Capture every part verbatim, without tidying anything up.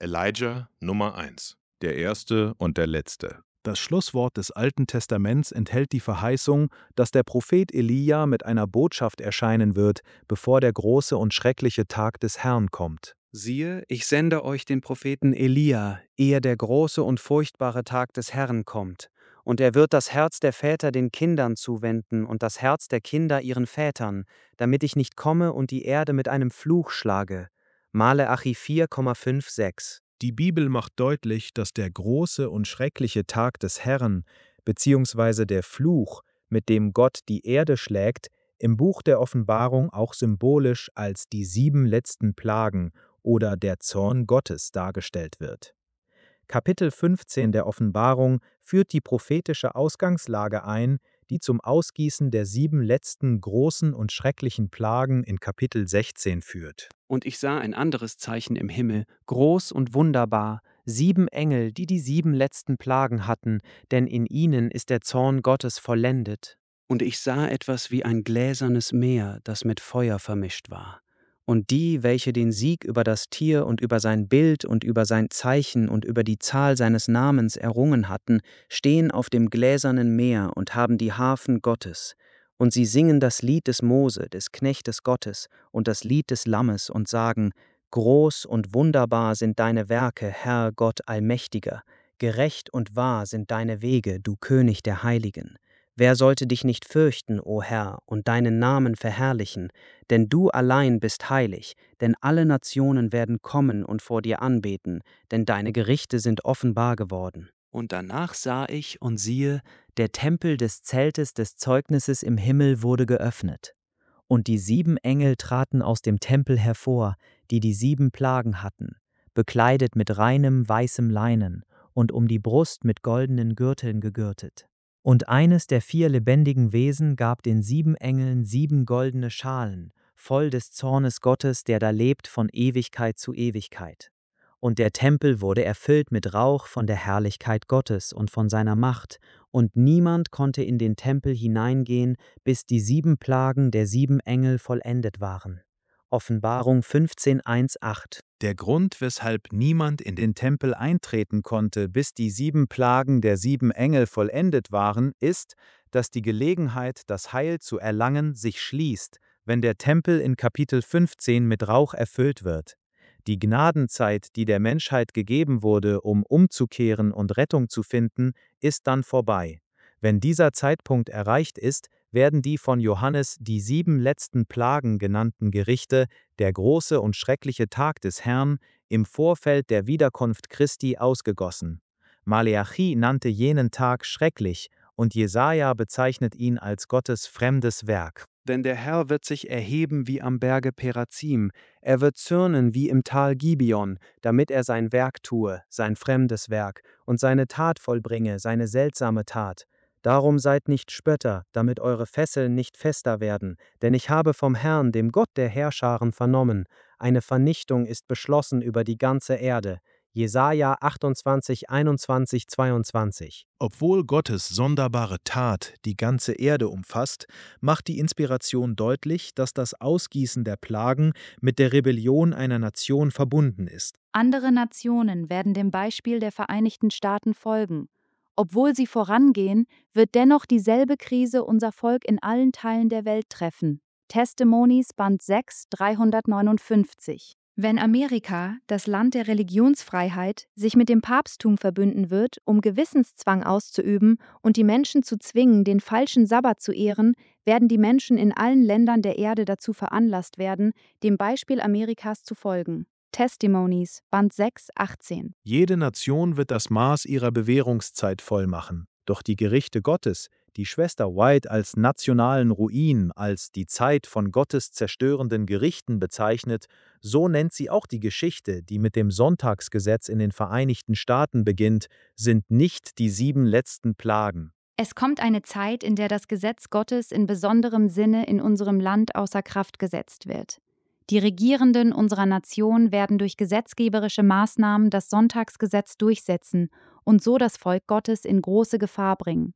Elijah Nummer eins. Der erste und der letzte. Das Schlusswort des Alten Testaments enthält die Verheißung, dass der Prophet Elia mit einer Botschaft erscheinen wird, bevor der große und schreckliche Tag des Herrn kommt. Siehe, ich sende euch den Propheten Elia, ehe der große und furchtbare Tag des Herrn kommt. Und er wird das Herz der Väter den Kindern zuwenden und das Herz der Kinder ihren Vätern, damit ich nicht komme und die Erde mit einem Fluch schlage. Maleachi vier, fünf, sechs. Die Bibel macht deutlich, dass der große und schreckliche Tag des Herrn, beziehungsweise der Fluch, mit dem Gott die Erde schlägt, im Buch der Offenbarung auch symbolisch als die sieben letzten Plagen oder der Zorn Gottes dargestellt wird. Kapitel fünfzehn der Offenbarung führt die prophetische Ausgangslage ein, die zum Ausgießen der sieben letzten großen und schrecklichen Plagen in Kapitel sechzehn führt. Und ich sah ein anderes Zeichen im Himmel, groß und wunderbar, sieben Engel, die die sieben letzten Plagen hatten, denn in ihnen ist der Zorn Gottes vollendet. Und ich sah etwas wie ein gläsernes Meer, das mit Feuer vermischt war. Und die, welche den Sieg über das Tier und über sein Bild und über sein Zeichen und über die Zahl seines Namens errungen hatten, stehen auf dem gläsernen Meer und haben die Harfen Gottes. Und sie singen das Lied des Mose, des Knechtes Gottes, und das Lied des Lammes und sagen: Groß und wunderbar sind deine Werke, Herr Gott Allmächtiger. Gerecht und wahr sind deine Wege, du König der Heiligen. Wer sollte dich nicht fürchten, o Herr, und deinen Namen verherrlichen? Denn du allein bist heilig, denn alle Nationen werden kommen und vor dir anbeten, denn deine Gerichte sind offenbar geworden. Und danach sah ich, und siehe, der Tempel des Zeltes des Zeugnisses im Himmel wurde geöffnet. Und die sieben Engel traten aus dem Tempel hervor, die die sieben Plagen hatten, bekleidet mit reinem weißem Leinen und um die Brust mit goldenen Gürteln gegürtet. Und eines der vier lebendigen Wesen gab den sieben Engeln sieben goldene Schalen, voll des Zornes Gottes, der da lebt von Ewigkeit zu Ewigkeit. Und der Tempel wurde erfüllt mit Rauch von der Herrlichkeit Gottes und von seiner Macht, und niemand konnte in den Tempel hineingehen, bis die sieben Plagen der sieben Engel vollendet waren. Offenbarung fünfzehn, eins, acht. Der Grund, weshalb niemand in den Tempel eintreten konnte, bis die sieben Plagen der sieben Engel vollendet waren, ist, dass die Gelegenheit, das Heil zu erlangen, sich schließt, wenn der Tempel in Kapitel fünfzehn mit Rauch erfüllt wird. Die Gnadenzeit, die der Menschheit gegeben wurde, um umzukehren und Rettung zu finden, ist dann vorbei. Wenn dieser Zeitpunkt erreicht ist, werden die von Johannes die sieben letzten Plagen genannten Gerichte, der große und schreckliche Tag des Herrn, im Vorfeld der Wiederkunft Christi ausgegossen. Maleachi nannte jenen Tag schrecklich, und Jesaja bezeichnet ihn als Gottes fremdes Werk. Denn der Herr wird sich erheben wie am Berge Perazim, er wird zürnen wie im Tal Gibeon, damit er sein Werk tue, sein fremdes Werk, und seine Tat vollbringe, seine seltsame Tat. Darum seid nicht Spötter, damit eure Fesseln nicht fester werden, denn ich habe vom Herrn, dem Gott der Heerscharen, vernommen, eine Vernichtung ist beschlossen über die ganze Erde. Jesaja achtundzwanzig, einundzwanzig, zweiundzwanzig. Obwohl Gottes sonderbare Tat die ganze Erde umfasst, macht die Inspiration deutlich, dass das Ausgießen der Plagen mit der Rebellion einer Nation verbunden ist. Andere Nationen werden dem Beispiel der Vereinigten Staaten folgen. Obwohl sie vorangehen, wird dennoch dieselbe Krise unser Volk in allen Teilen der Welt treffen. Testimonies, Band sechs, dreihundertneunundfünfzig. Wenn Amerika, das Land der Religionsfreiheit, sich mit dem Papsttum verbünden wird, um Gewissenszwang auszuüben und die Menschen zu zwingen, den falschen Sabbat zu ehren, werden die Menschen in allen Ländern der Erde dazu veranlasst werden, dem Beispiel Amerikas zu folgen. Testimonies, Band sechs, achtzehn. Jede Nation wird das Maß ihrer Bewährungszeit vollmachen. Doch die Gerichte Gottes, die Schwester White als nationalen Ruin, als die Zeit von Gottes zerstörenden Gerichten bezeichnet, so nennt sie auch die Geschichte, die mit dem Sonntagsgesetz in den Vereinigten Staaten beginnt, sind nicht die sieben letzten Plagen. Es kommt eine Zeit, in der das Gesetz Gottes in besonderem Sinne in unserem Land außer Kraft gesetzt wird. Die Regierenden unserer Nation werden durch gesetzgeberische Maßnahmen das Sonntagsgesetz durchsetzen und so das Volk Gottes in große Gefahr bringen.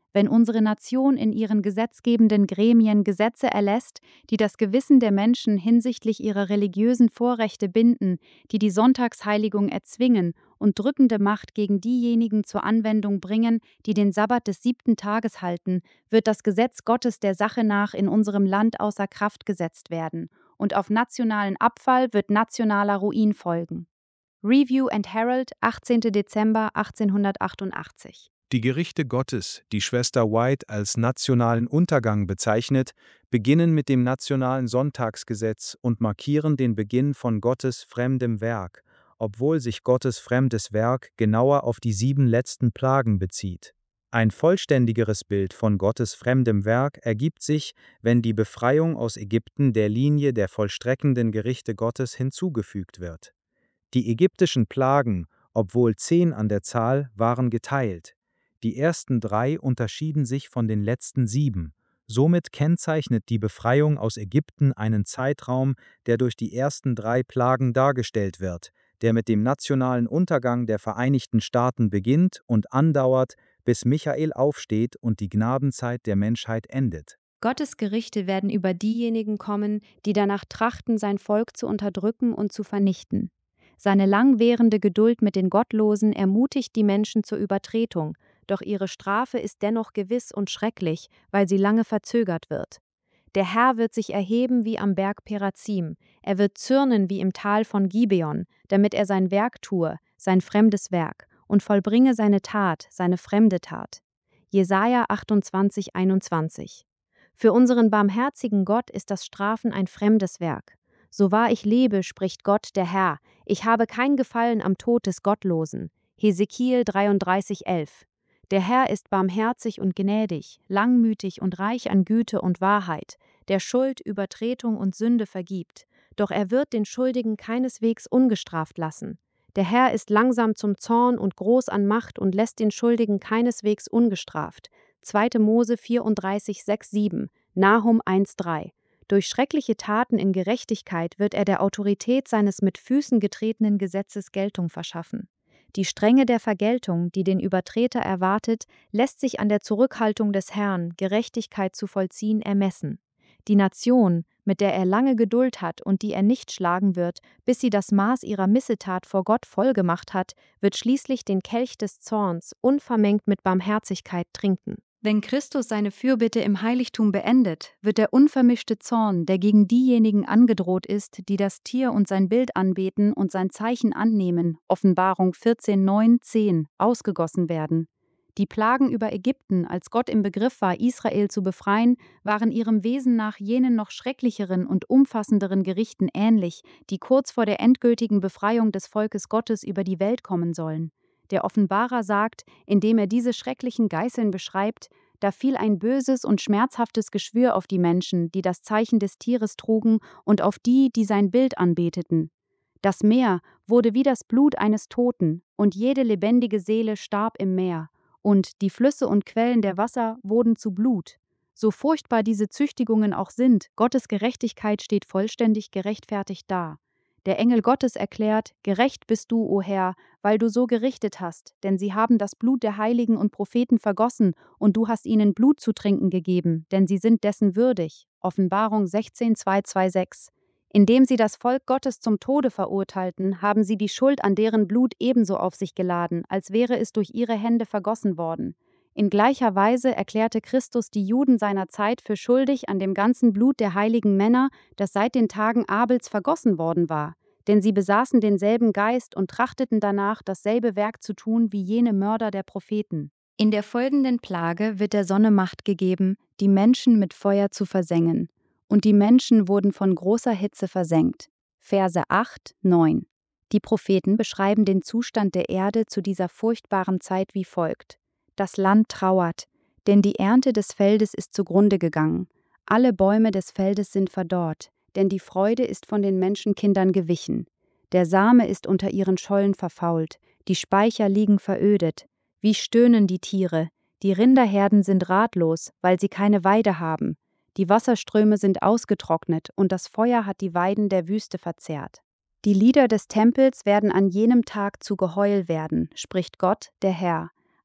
wenn unsere Nation in ihren gesetzgebenden Gremien Gesetze erlässt, die das Gewissen der Menschen hinsichtlich ihrer religiösen Vorrechte binden, die die Sonntagsheiligung erzwingen und drückende Macht gegen diejenigen zur Anwendung bringen, die den Sabbat des siebten Tages halten, wird das Gesetz Gottes der Sache nach in unserem Land außer Kraft gesetzt werden, und auf nationalen Abfall wird nationaler Ruin folgen. Review and Herald, achtzehnter Dezember achtzehnhundertachtundachtzig. Die Gerichte Gottes, die Schwester White als nationalen Untergang bezeichnet, beginnen mit dem nationalen Sonntagsgesetz und markieren den Beginn von Gottes fremdem Werk, obwohl sich Gottes fremdes Werk genauer auf die sieben letzten Plagen bezieht. Ein vollständigeres Bild von Gottes fremdem Werk ergibt sich, wenn die Befreiung aus Ägypten der Linie der vollstreckenden Gerichte Gottes hinzugefügt wird. Die ägyptischen Plagen, obwohl zehn an der Zahl, waren geteilt. Die ersten drei unterschieden sich von den letzten sieben. Somit kennzeichnet die Befreiung aus Ägypten einen Zeitraum, der durch die ersten drei Plagen dargestellt wird, der mit dem nationalen Untergang der Vereinigten Staaten beginnt und andauert, bis Michael aufsteht und die Gnadenzeit der Menschheit endet. Gottes Gerichte werden über diejenigen kommen, die danach trachten, sein Volk zu unterdrücken und zu vernichten. Seine langwährende Geduld mit den Gottlosen ermutigt die Menschen zur Übertretung, doch ihre Strafe ist dennoch gewiss und schrecklich, weil sie lange verzögert wird. Der Herr wird sich erheben wie am Berg Perazim, er wird zürnen wie im Tal von Gibeon, damit er sein Werk tue, sein fremdes Werk, und vollbringe seine Tat, seine fremde Tat. Jesaja achtundzwanzig, einundzwanzig. Für unseren barmherzigen Gott ist das Strafen ein fremdes Werk. So wahr ich lebe, spricht Gott der Herr, ich habe kein Gefallen am Tod des Gottlosen. Hesekiel dreiunddreißig, elf. Der Herr ist barmherzig und gnädig, langmütig und reich an Güte und Wahrheit, der Schuld, Übertretung und Sünde vergibt. Doch er wird den Schuldigen keineswegs ungestraft lassen. Der Herr ist langsam zum Zorn und groß an Macht und lässt den Schuldigen keineswegs ungestraft. zweiter Mose vierunddreißig, sechs, sieben, Nahum eins, drei. Durch schreckliche Taten in Gerechtigkeit wird er der Autorität seines mit Füßen getretenen Gesetzes Geltung verschaffen. Die Strenge der Vergeltung, die den Übertreter erwartet, lässt sich an der Zurückhaltung des Herrn, Gerechtigkeit zu vollziehen, ermessen. Die Nation, mit der er lange Geduld hat und die er nicht schlagen wird, bis sie das Maß ihrer Missetat vor Gott vollgemacht hat, wird schließlich den Kelch des Zorns unvermengt mit Barmherzigkeit trinken. Wenn Christus seine Fürbitte im Heiligtum beendet, wird der unvermischte Zorn, der gegen diejenigen angedroht ist, die das Tier und sein Bild anbeten und sein Zeichen annehmen, Offenbarung vierzehn, neun, zehn, ausgegossen werden. Die Plagen über Ägypten, als Gott im Begriff war, Israel zu befreien, waren ihrem Wesen nach jenen noch schrecklicheren und umfassenderen Gerichten ähnlich, die kurz vor der endgültigen Befreiung des Volkes Gottes über die Welt kommen sollen. Der Offenbarer sagt, indem er diese schrecklichen Geißeln beschreibt, da fiel ein böses und schmerzhaftes Geschwür auf die Menschen, die das Zeichen des Tieres trugen, und auf die, die sein Bild anbeteten. Das Meer wurde wie das Blut eines Toten, und jede lebendige Seele starb im Meer, und die Flüsse und Quellen der Wasser wurden zu Blut. So furchtbar diese Züchtigungen auch sind, Gottes Gerechtigkeit steht vollständig gerechtfertigt da. Der Engel Gottes erklärt, gerecht bist du, o Herr, weil du so gerichtet hast, denn sie haben das Blut der Heiligen und Propheten vergossen, und du hast ihnen Blut zu trinken gegeben, denn sie sind dessen würdig. Offenbarung sechzehn, zwei, zwei, sechs. Indem sie das Volk Gottes zum Tode verurteilten, haben sie die Schuld an deren Blut ebenso auf sich geladen, als wäre es durch ihre Hände vergossen worden. In gleicher Weise erklärte Christus die Juden seiner Zeit für schuldig an dem ganzen Blut der heiligen Männer, das seit den Tagen Abels vergossen worden war. Denn sie besaßen denselben Geist und trachteten danach, dasselbe Werk zu tun wie jene Mörder der Propheten. In der folgenden Plage wird der Sonne Macht gegeben, die Menschen mit Feuer zu versengen. Und die Menschen wurden von großer Hitze versengt. Verse acht, neun. Die Propheten beschreiben den Zustand der Erde zu dieser furchtbaren Zeit wie folgt. Das Land trauert, denn die Ernte des Feldes ist zugrunde gegangen. Alle Bäume des Feldes sind verdorrt, denn die Freude ist von den Menschenkindern gewichen. Der Same ist unter ihren Schollen verfault, die Speicher liegen verödet. Wie stöhnen die Tiere, die Rinderherden sind ratlos, weil sie keine Weide haben. Die Wasserströme sind ausgetrocknet und das Feuer hat die Weiden der Wüste verzehrt. Die Lieder des Tempels werden an jenem Tag zu Geheul werden, spricht Gott, der Herr.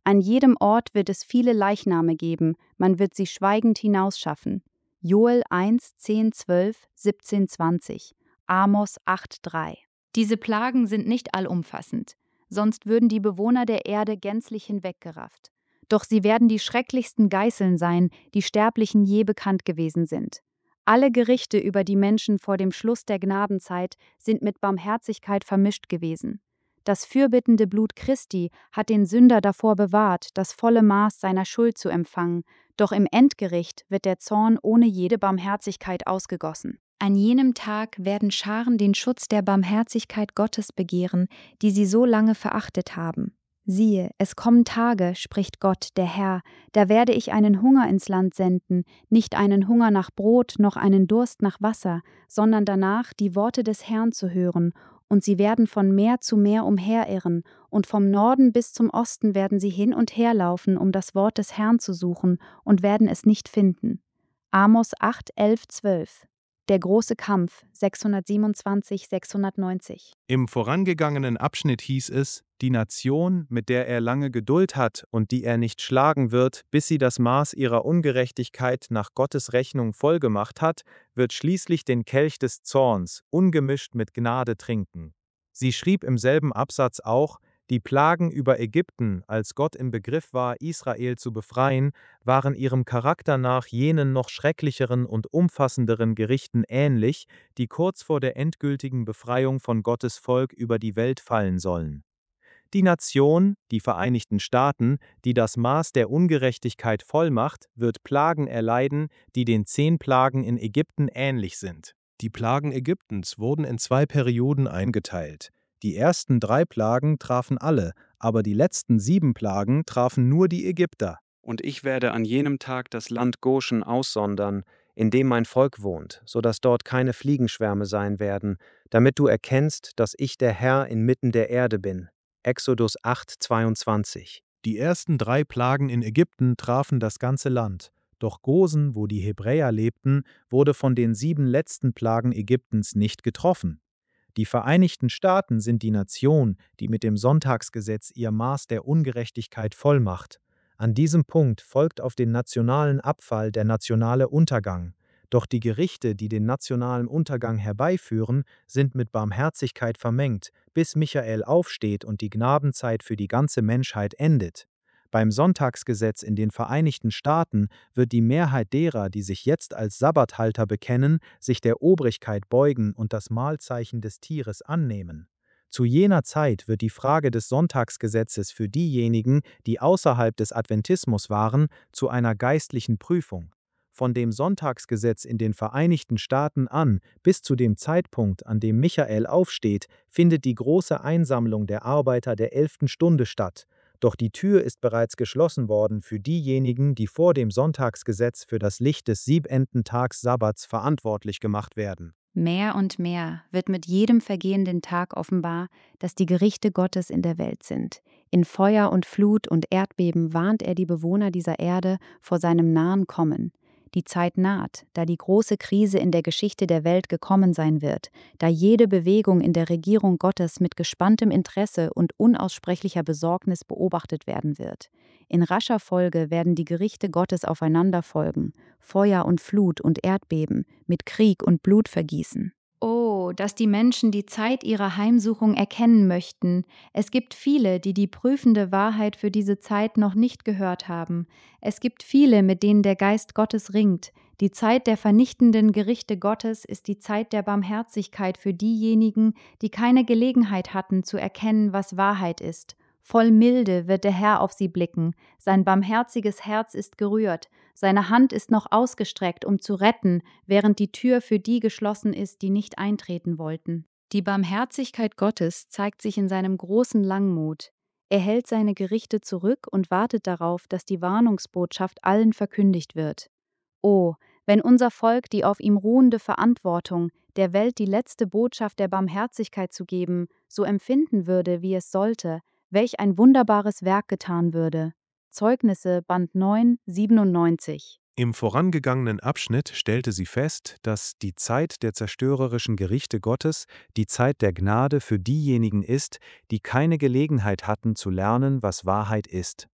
An jedem Ort wird es viele Leichname geben, man wird sie schweigend hinausschaffen. Joel eins, zehn, zwölf, siebzehn, zwanzig. Amos acht, drei. Diese Plagen sind nicht allumfassend, sonst würden die Bewohner der Erde gänzlich hinweggerafft. Doch sie werden die schrecklichsten Geißeln sein, die Sterblichen je bekannt gewesen sind. Alle Gerichte über die Menschen vor dem Schluss der Gnadenzeit sind mit Barmherzigkeit vermischt gewesen. Das fürbittende Blut Christi hat den Sünder davor bewahrt, das volle Maß seiner Schuld zu empfangen, doch im Endgericht wird der Zorn ohne jede Barmherzigkeit ausgegossen. An jenem Tag werden Scharen den Schutz der Barmherzigkeit Gottes begehren, die sie so lange verachtet haben. Siehe, es kommen Tage, spricht Gott, der Herr, da werde ich einen Hunger ins Land senden, nicht einen Hunger nach Brot, noch einen Durst nach Wasser, sondern danach die Worte des Herrn zu hören, und sie werden von Meer zu Meer umherirren, und vom Norden bis zum Osten werden sie hin und her laufen, um das Wort des Herrn zu suchen, und werden es nicht finden. Amos acht, elf, zwölf. Der große Kampf, sechshundertsiebenundzwanzig, sechshundertneunzig. Im vorangegangenen Abschnitt hieß es, die Nation, mit der er lange Geduld hat und die er nicht schlagen wird, bis sie das Maß ihrer Ungerechtigkeit nach Gottes Rechnung vollgemacht hat, wird schließlich den Kelch des Zorns, ungemischt mit Gnade, trinken. Sie schrieb im selben Absatz auch, die Plagen über Ägypten, als Gott im Begriff war, Israel zu befreien, waren ihrem Charakter nach jenen noch schrecklicheren und umfassenderen Gerichten ähnlich, die kurz vor der endgültigen Befreiung von Gottes Volk über die Welt fallen sollen. Die Nation, die Vereinigten Staaten, die das Maß der Ungerechtigkeit vollmacht, wird Plagen erleiden, die den zehn Plagen in Ägypten ähnlich sind. Die Plagen Ägyptens wurden in zwei Perioden eingeteilt. Die ersten drei Plagen trafen alle, aber die letzten sieben Plagen trafen nur die Ägypter. Und ich werde an jenem Tag das Land Goshen aussondern, in dem mein Volk wohnt, so dass dort keine Fliegenschwärme sein werden, damit du erkennst, dass ich der Herr inmitten der Erde bin. Exodus acht, zweiundzwanzig. Die ersten drei Plagen in Ägypten trafen das ganze Land. Doch Gosen, wo die Hebräer lebten, wurde von den sieben letzten Plagen Ägyptens nicht getroffen. Die Vereinigten Staaten sind die Nation, die mit dem Sonntagsgesetz ihr Maß der Ungerechtigkeit vollmacht. An diesem Punkt folgt auf den nationalen Abfall der nationale Untergang. Doch die Gerichte, die den nationalen Untergang herbeiführen, sind mit Barmherzigkeit vermengt, bis Michael aufsteht und die Gnadenzeit für die ganze Menschheit endet. Beim Sonntagsgesetz in den Vereinigten Staaten wird die Mehrheit derer, die sich jetzt als Sabbathalter bekennen, sich der Obrigkeit beugen und das Mahlzeichen des Tieres annehmen. Zu jener Zeit wird die Frage des Sonntagsgesetzes für diejenigen, die außerhalb des Adventismus waren, zu einer geistlichen Prüfung. Von dem Sonntagsgesetz in den Vereinigten Staaten an bis zu dem Zeitpunkt, an dem Michael aufsteht, findet die große Einsammlung der Arbeiter der elften Stunde statt. Doch die Tür ist bereits geschlossen worden für diejenigen, die vor dem Sonntagsgesetz für das Licht des siebenten Tags Sabbats verantwortlich gemacht werden. Mehr und mehr wird mit jedem vergehenden Tag offenbar, dass die Gerichte Gottes in der Welt sind. In Feuer und Flut und Erdbeben warnt er die Bewohner dieser Erde vor seinem nahen Kommen. Die Zeit naht, da die große Krise in der Geschichte der Welt gekommen sein wird, da jede Bewegung in der Regierung Gottes mit gespanntem Interesse und unaussprechlicher Besorgnis beobachtet werden wird. In rascher Folge werden die Gerichte Gottes aufeinander folgen, Feuer und Flut und Erdbeben, mit Krieg und Blutvergießen. Oh, dass die Menschen die Zeit ihrer Heimsuchung erkennen möchten. Es gibt viele, die die prüfende Wahrheit für diese Zeit noch nicht gehört haben. Es gibt viele, mit denen der Geist Gottes ringt. Die Zeit der vernichtenden Gerichte Gottes ist die Zeit der Barmherzigkeit für diejenigen, die keine Gelegenheit hatten, zu erkennen, was Wahrheit ist. Voll Milde wird der Herr auf sie blicken, sein barmherziges Herz ist gerührt, seine Hand ist noch ausgestreckt, um zu retten, während die Tür für die geschlossen ist, die nicht eintreten wollten. Die Barmherzigkeit Gottes zeigt sich in seinem großen Langmut. Er hält seine Gerichte zurück und wartet darauf, dass die Warnungsbotschaft allen verkündigt wird. Oh, wenn unser Volk die auf ihm ruhende Verantwortung, der Welt die letzte Botschaft der Barmherzigkeit zu geben, so empfinden würde, wie es sollte, welch ein wunderbares Werk getan würde. Zeugnisse, Band neun, siebenundneunzig. Im vorangegangenen Abschnitt stellte sie fest, dass die Zeit der zerstörerischen Gerichte Gottes die Zeit der Gnade für diejenigen ist, die keine Gelegenheit hatten zu lernen, was Wahrheit ist.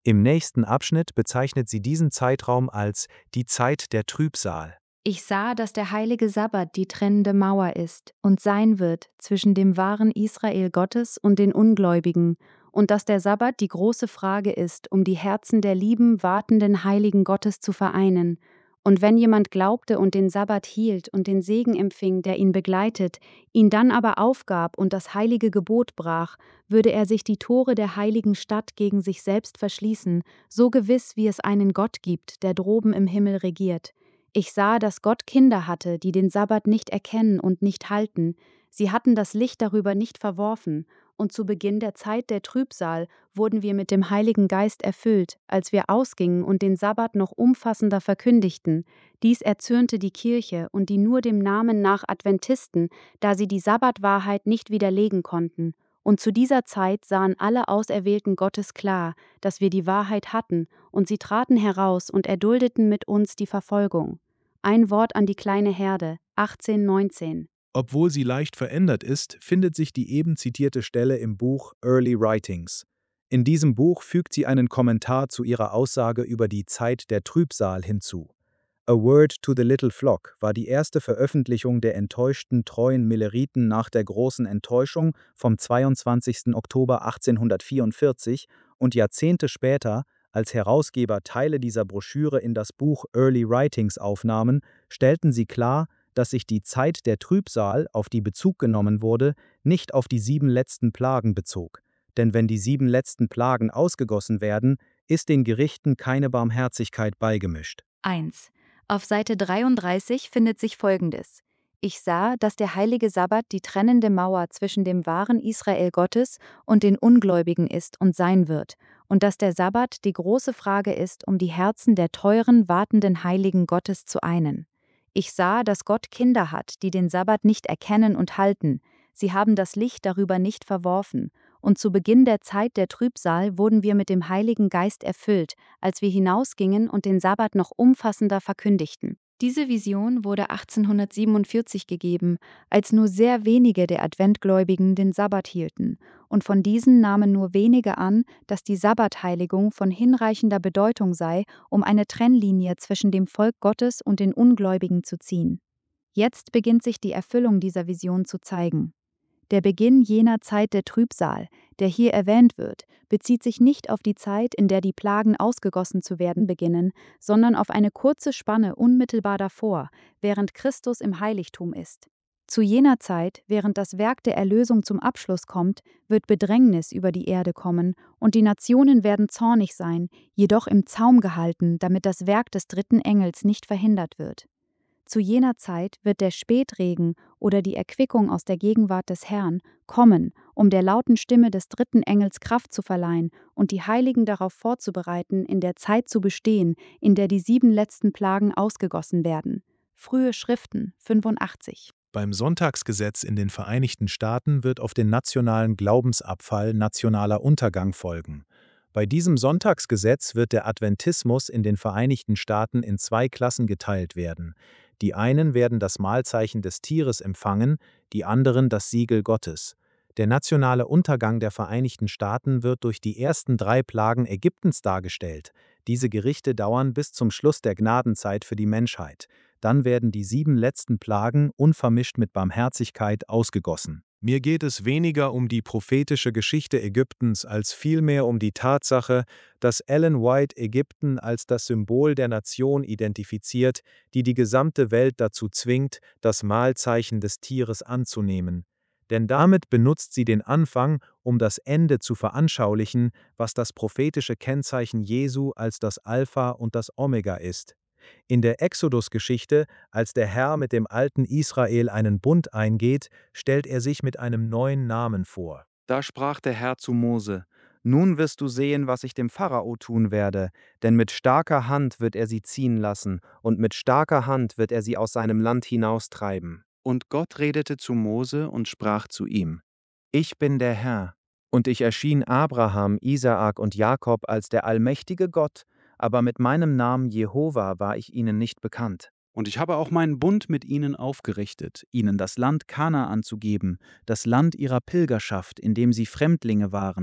Im nächsten Abschnitt bezeichnet sie diesen Zeitraum als die Zeit der Trübsal. Ich sah, dass der heilige Sabbat die trennende Mauer ist und sein wird zwischen dem wahren Israel Gottes und den Ungläubigen, und dass der Sabbat die große Frage ist, um die Herzen der lieben, wartenden Heiligen Gottes zu vereinen. Und wenn jemand glaubte und den Sabbat hielt und den Segen empfing, der ihn begleitet, ihn dann aber aufgab und das heilige Gebot brach, würde er sich die Tore der heiligen Stadt gegen sich selbst verschließen, so gewiss, wie es einen Gott gibt, der droben im Himmel regiert. Ich sah, dass Gott Kinder hatte, die den Sabbat nicht erkennen und nicht halten. Sie hatten das Licht darüber nicht verworfen, und zu Beginn der Zeit der Trübsal wurden wir mit dem Heiligen Geist erfüllt, als wir ausgingen und den Sabbat noch umfassender verkündigten. Dies erzürnte die Kirche und die nur dem Namen nach Adventisten, da sie die Sabbatwahrheit nicht widerlegen konnten. Und zu dieser Zeit sahen alle Auserwählten Gottes klar, dass wir die Wahrheit hatten, und sie traten heraus und erduldeten mit uns die Verfolgung. Ein Wort an die kleine Herde, achtzehn neunzehn. Obwohl sie leicht verändert ist, findet sich die eben zitierte Stelle im Buch Early Writings. In diesem Buch fügt sie einen Kommentar zu ihrer Aussage über die Zeit der Trübsal hinzu. A Word to the Little Flock war die erste Veröffentlichung der enttäuschten treuen Milleriten nach der großen Enttäuschung vom zweiundzwanzigsten Oktober achtzehnhundertvierundvierzig und Jahrzehnte später, als Herausgeber Teile dieser Broschüre in das Buch Early Writings aufnahmen, stellten sie klar, dass sich die Zeit der Trübsal, auf die Bezug genommen wurde, nicht auf die sieben letzten Plagen bezog. Denn wenn die sieben letzten Plagen ausgegossen werden, ist den Gerichten keine Barmherzigkeit beigemischt. eins. Auf Seite dreiunddreißig findet sich Folgendes. Ich sah, dass der heilige Sabbat die trennende Mauer zwischen dem wahren Israel Gottes und den Ungläubigen ist und sein wird, und dass der Sabbat die große Frage ist, um die Herzen der teuren, wartenden Heiligen Gottes zu einen. Ich sah, dass Gott Kinder hat, die den Sabbat nicht erkennen und halten. Sie haben das Licht darüber nicht verworfen. Und zu Beginn der Zeit der Trübsal wurden wir mit dem Heiligen Geist erfüllt, als wir hinausgingen und den Sabbat noch umfassender verkündigten. Diese Vision wurde achtzehnhundertsiebenundvierzig gegeben, als nur sehr wenige der Adventgläubigen den Sabbat hielten, und von diesen nahmen nur wenige an, dass die Sabbatheiligung von hinreichender Bedeutung sei, um eine Trennlinie zwischen dem Volk Gottes und den Ungläubigen zu ziehen. Jetzt beginnt sich die Erfüllung dieser Vision zu zeigen. Der Beginn jener Zeit der Trübsal, der hier erwähnt wird, bezieht sich nicht auf die Zeit, in der die Plagen ausgegossen zu werden beginnen, sondern auf eine kurze Spanne unmittelbar davor, während Christus im Heiligtum ist. Zu jener Zeit, während das Werk der Erlösung zum Abschluss kommt, wird Bedrängnis über die Erde kommen, und die Nationen werden zornig sein, jedoch im Zaum gehalten, damit das Werk des dritten Engels nicht verhindert wird. Zu jener Zeit wird der Spätregen oder die Erquickung aus der Gegenwart des Herrn kommen, um der lauten Stimme des dritten Engels Kraft zu verleihen und die Heiligen darauf vorzubereiten, in der Zeit zu bestehen, in der die sieben letzten Plagen ausgegossen werden. Frühe Schriften, fünfundachtzig. Beim Sonntagsgesetz in den Vereinigten Staaten wird auf den nationalen Glaubensabfall nationaler Untergang folgen. Bei diesem Sonntagsgesetz wird der Adventismus in den Vereinigten Staaten in zwei Klassen geteilt werden. Die einen werden das Mahlzeichen des Tieres empfangen, die anderen das Siegel Gottes. Der nationale Untergang der Vereinigten Staaten wird durch die ersten drei Plagen Ägyptens dargestellt. Diese Gerichte dauern bis zum Schluss der Gnadenzeit für die Menschheit. Dann werden die sieben letzten Plagen unvermischt mit Barmherzigkeit ausgegossen. Mir geht es weniger um die prophetische Geschichte Ägyptens als vielmehr um die Tatsache, dass Ellen White Ägypten als das Symbol der Nation identifiziert, die die gesamte Welt dazu zwingt, das Mahlzeichen des Tieres anzunehmen. Denn damit benutzt sie den Anfang, um das Ende zu veranschaulichen, was das prophetische Kennzeichen Jesu als das Alpha und das Omega ist. In der Exodus-Geschichte, als der Herr mit dem alten Israel einen Bund eingeht, stellt er sich mit einem neuen Namen vor. Da sprach der Herr zu Mose: Nun wirst du sehen, was ich dem Pharao tun werde, denn mit starker Hand wird er sie ziehen lassen, und mit starker Hand wird er sie aus seinem Land hinaustreiben. Und Gott redete zu Mose und sprach zu ihm: Ich bin der Herr, und ich erschien Abraham, Isaak und Jakob als der allmächtige Gott, aber mit meinem Namen Jehova war ich ihnen nicht bekannt. Und ich habe auch meinen Bund mit ihnen aufgerichtet, ihnen das Land Kanaan zu geben, das Land ihrer Pilgerschaft, in dem sie Fremdlinge waren.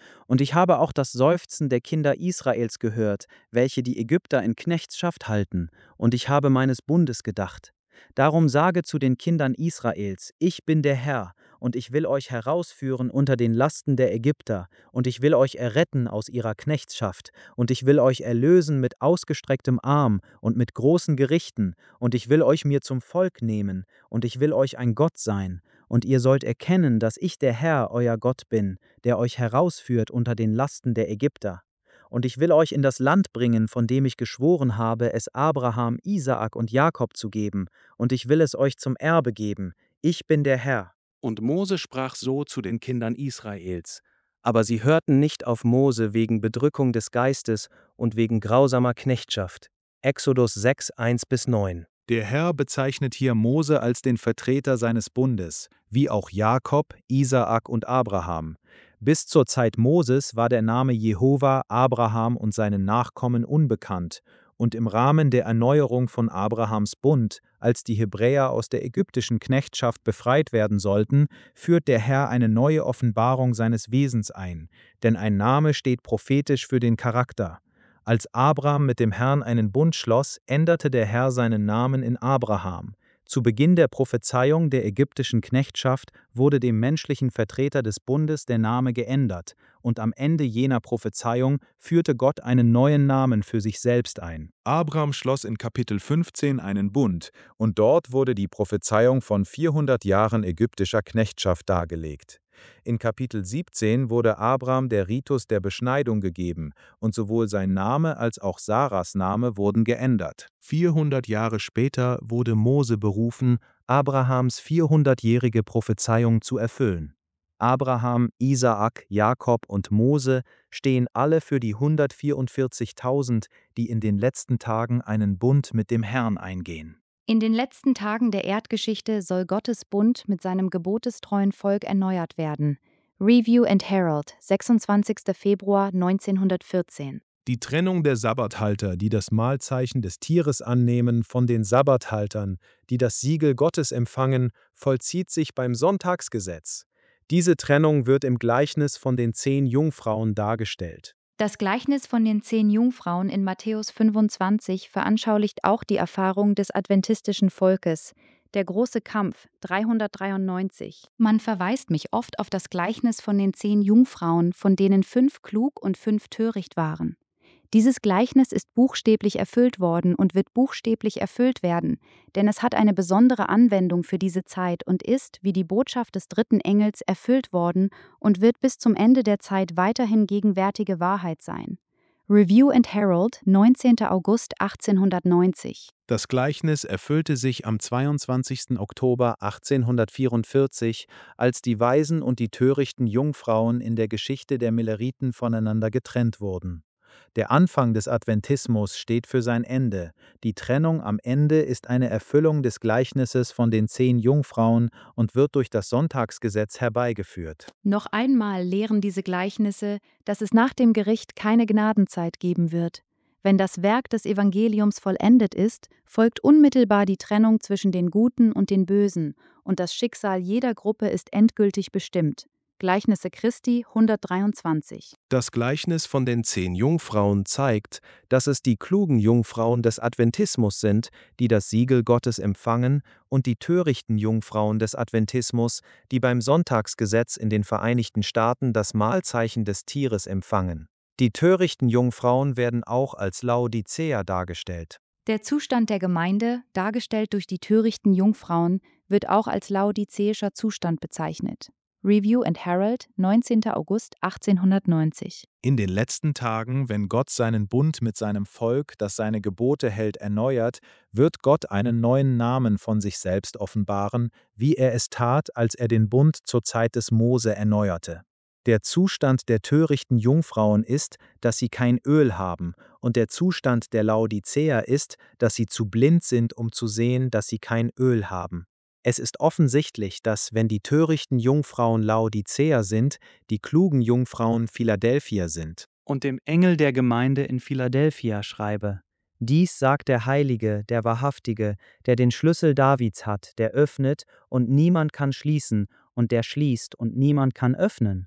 Und ich habe auch das Seufzen der Kinder Israels gehört, welche die Ägypter in Knechtschaft halten, und ich habe meines Bundes gedacht. Darum sage zu den Kindern Israels, ich bin der Herr, und ich will euch herausführen unter den Lasten der Ägypter, und ich will euch erretten aus ihrer Knechtschaft, und ich will euch erlösen mit ausgestrecktem Arm und mit großen Gerichten, und ich will euch mir zum Volk nehmen, und ich will euch ein Gott sein, und ihr sollt erkennen, dass ich der Herr, euer Gott bin, der euch herausführt unter den Lasten der Ägypter. Und ich will euch in das Land bringen, von dem ich geschworen habe, es Abraham, Isaak und Jakob zu geben, und ich will es euch zum Erbe geben. Ich bin der Herr. Und Mose sprach so zu den Kindern Israels. Aber sie hörten nicht auf Mose wegen Bedrückung des Geistes und wegen grausamer Knechtschaft. Exodus sechs, eins bis neun. Der Herr bezeichnet hier Mose als den Vertreter seines Bundes, wie auch Jakob, Isaak und Abraham. Bis zur Zeit Moses war der Name Jehova Abraham und seinen Nachkommen unbekannt, und im Rahmen der Erneuerung von Abrahams Bund, als die Hebräer aus der ägyptischen Knechtschaft befreit werden sollten, führt der Herr eine neue Offenbarung seines Wesens ein, denn ein Name steht prophetisch für den Charakter. Als Abraham mit dem Herrn einen Bund schloss, änderte der Herr seinen Namen in Abraham. Zu Beginn der Prophezeiung der ägyptischen Knechtschaft wurde dem menschlichen Vertreter des Bundes der Name geändert, und am Ende jener Prophezeiung führte Gott einen neuen Namen für sich selbst ein. Abraham schloss in Kapitel fünfzehn einen Bund, und dort wurde die Prophezeiung von vierhundert Jahren ägyptischer Knechtschaft dargelegt. In Kapitel siebzehn wurde Abraham der Ritus der Beschneidung gegeben, und sowohl sein Name als auch Saras Name wurden geändert. vierhundert Jahre später wurde Mose berufen, Abrahams vierhundertjährige Prophezeiung zu erfüllen. Abraham, Isaak, Jakob und Mose stehen alle für die hundertvierundvierzigtausend, die in den letzten Tagen einen Bund mit dem Herrn eingehen. In den letzten Tagen der Erdgeschichte soll Gottes Bund mit seinem gebotestreuen Volk erneuert werden. Review and Herald, sechsundzwanzigster Februar neunzehnhundertvierzehn. Die Trennung der Sabbathalter, die das Mahlzeichen des Tieres annehmen, von den Sabbathaltern, die das Siegel Gottes empfangen, vollzieht sich beim Sonntagsgesetz. Diese Trennung wird im Gleichnis von den zehn Jungfrauen dargestellt. Das Gleichnis von den zehn Jungfrauen in Matthäus fünfundzwanzig veranschaulicht auch die Erfahrung des adventistischen Volkes, der große Kampf dreihundertdreiundneunzig. Man verweist mich oft auf das Gleichnis von den zehn Jungfrauen, von denen fünf klug und fünf töricht waren. Dieses Gleichnis ist buchstäblich erfüllt worden und wird buchstäblich erfüllt werden, denn es hat eine besondere Anwendung für diese Zeit und ist, wie die Botschaft des dritten Engels, erfüllt worden und wird bis zum Ende der Zeit weiterhin gegenwärtige Wahrheit sein. Review and Herald, neunzehnter August achtzehnhundertneunzig. Das Gleichnis erfüllte sich am zweiundzwanzigsten Oktober achtzehnhundertvierundvierzig, als die weisen und die törichten Jungfrauen in der Geschichte der Milleriten voneinander getrennt wurden. Der Anfang des Adventismus steht für sein Ende. Die Trennung am Ende ist eine Erfüllung des Gleichnisses von den zehn Jungfrauen und wird durch das Sonntagsgesetz herbeigeführt. Noch einmal lehren diese Gleichnisse, dass es nach dem Gericht keine Gnadenzeit geben wird. Wenn das Werk des Evangeliums vollendet ist, folgt unmittelbar die Trennung zwischen den Guten und den Bösen, und das Schicksal jeder Gruppe ist endgültig bestimmt. Gleichnisse Christi hundertdreiundzwanzig. Das Gleichnis von den zehn Jungfrauen zeigt, dass es die klugen Jungfrauen des Adventismus sind, die das Siegel Gottes empfangen, und die törichten Jungfrauen des Adventismus, die beim Sonntagsgesetz in den Vereinigten Staaten das Mahlzeichen des Tieres empfangen. Die törichten Jungfrauen werden auch als Laodicea dargestellt. Der Zustand der Gemeinde, dargestellt durch die törichten Jungfrauen, wird auch als laodizäischer Zustand bezeichnet. Review and Herald, neunzehnter August achtzehnhundertneunzig. In den letzten Tagen, wenn Gott seinen Bund mit seinem Volk, das seine Gebote hält, erneuert, wird Gott einen neuen Namen von sich selbst offenbaren, wie er es tat, als er den Bund zur Zeit des Mose erneuerte. Der Zustand der törichten Jungfrauen ist, dass sie kein Öl haben, und der Zustand der Laodicäer ist, dass sie zu blind sind, um zu sehen, dass sie kein Öl haben. Es ist offensichtlich, dass, wenn die törichten Jungfrauen Laodicea sind, die klugen Jungfrauen Philadelphia sind. Und dem Engel der Gemeinde in Philadelphia schreibe: Dies sagt der Heilige, der Wahrhaftige, der den Schlüssel Davids hat, der öffnet und niemand kann schließen, und der schließt und niemand kann öffnen.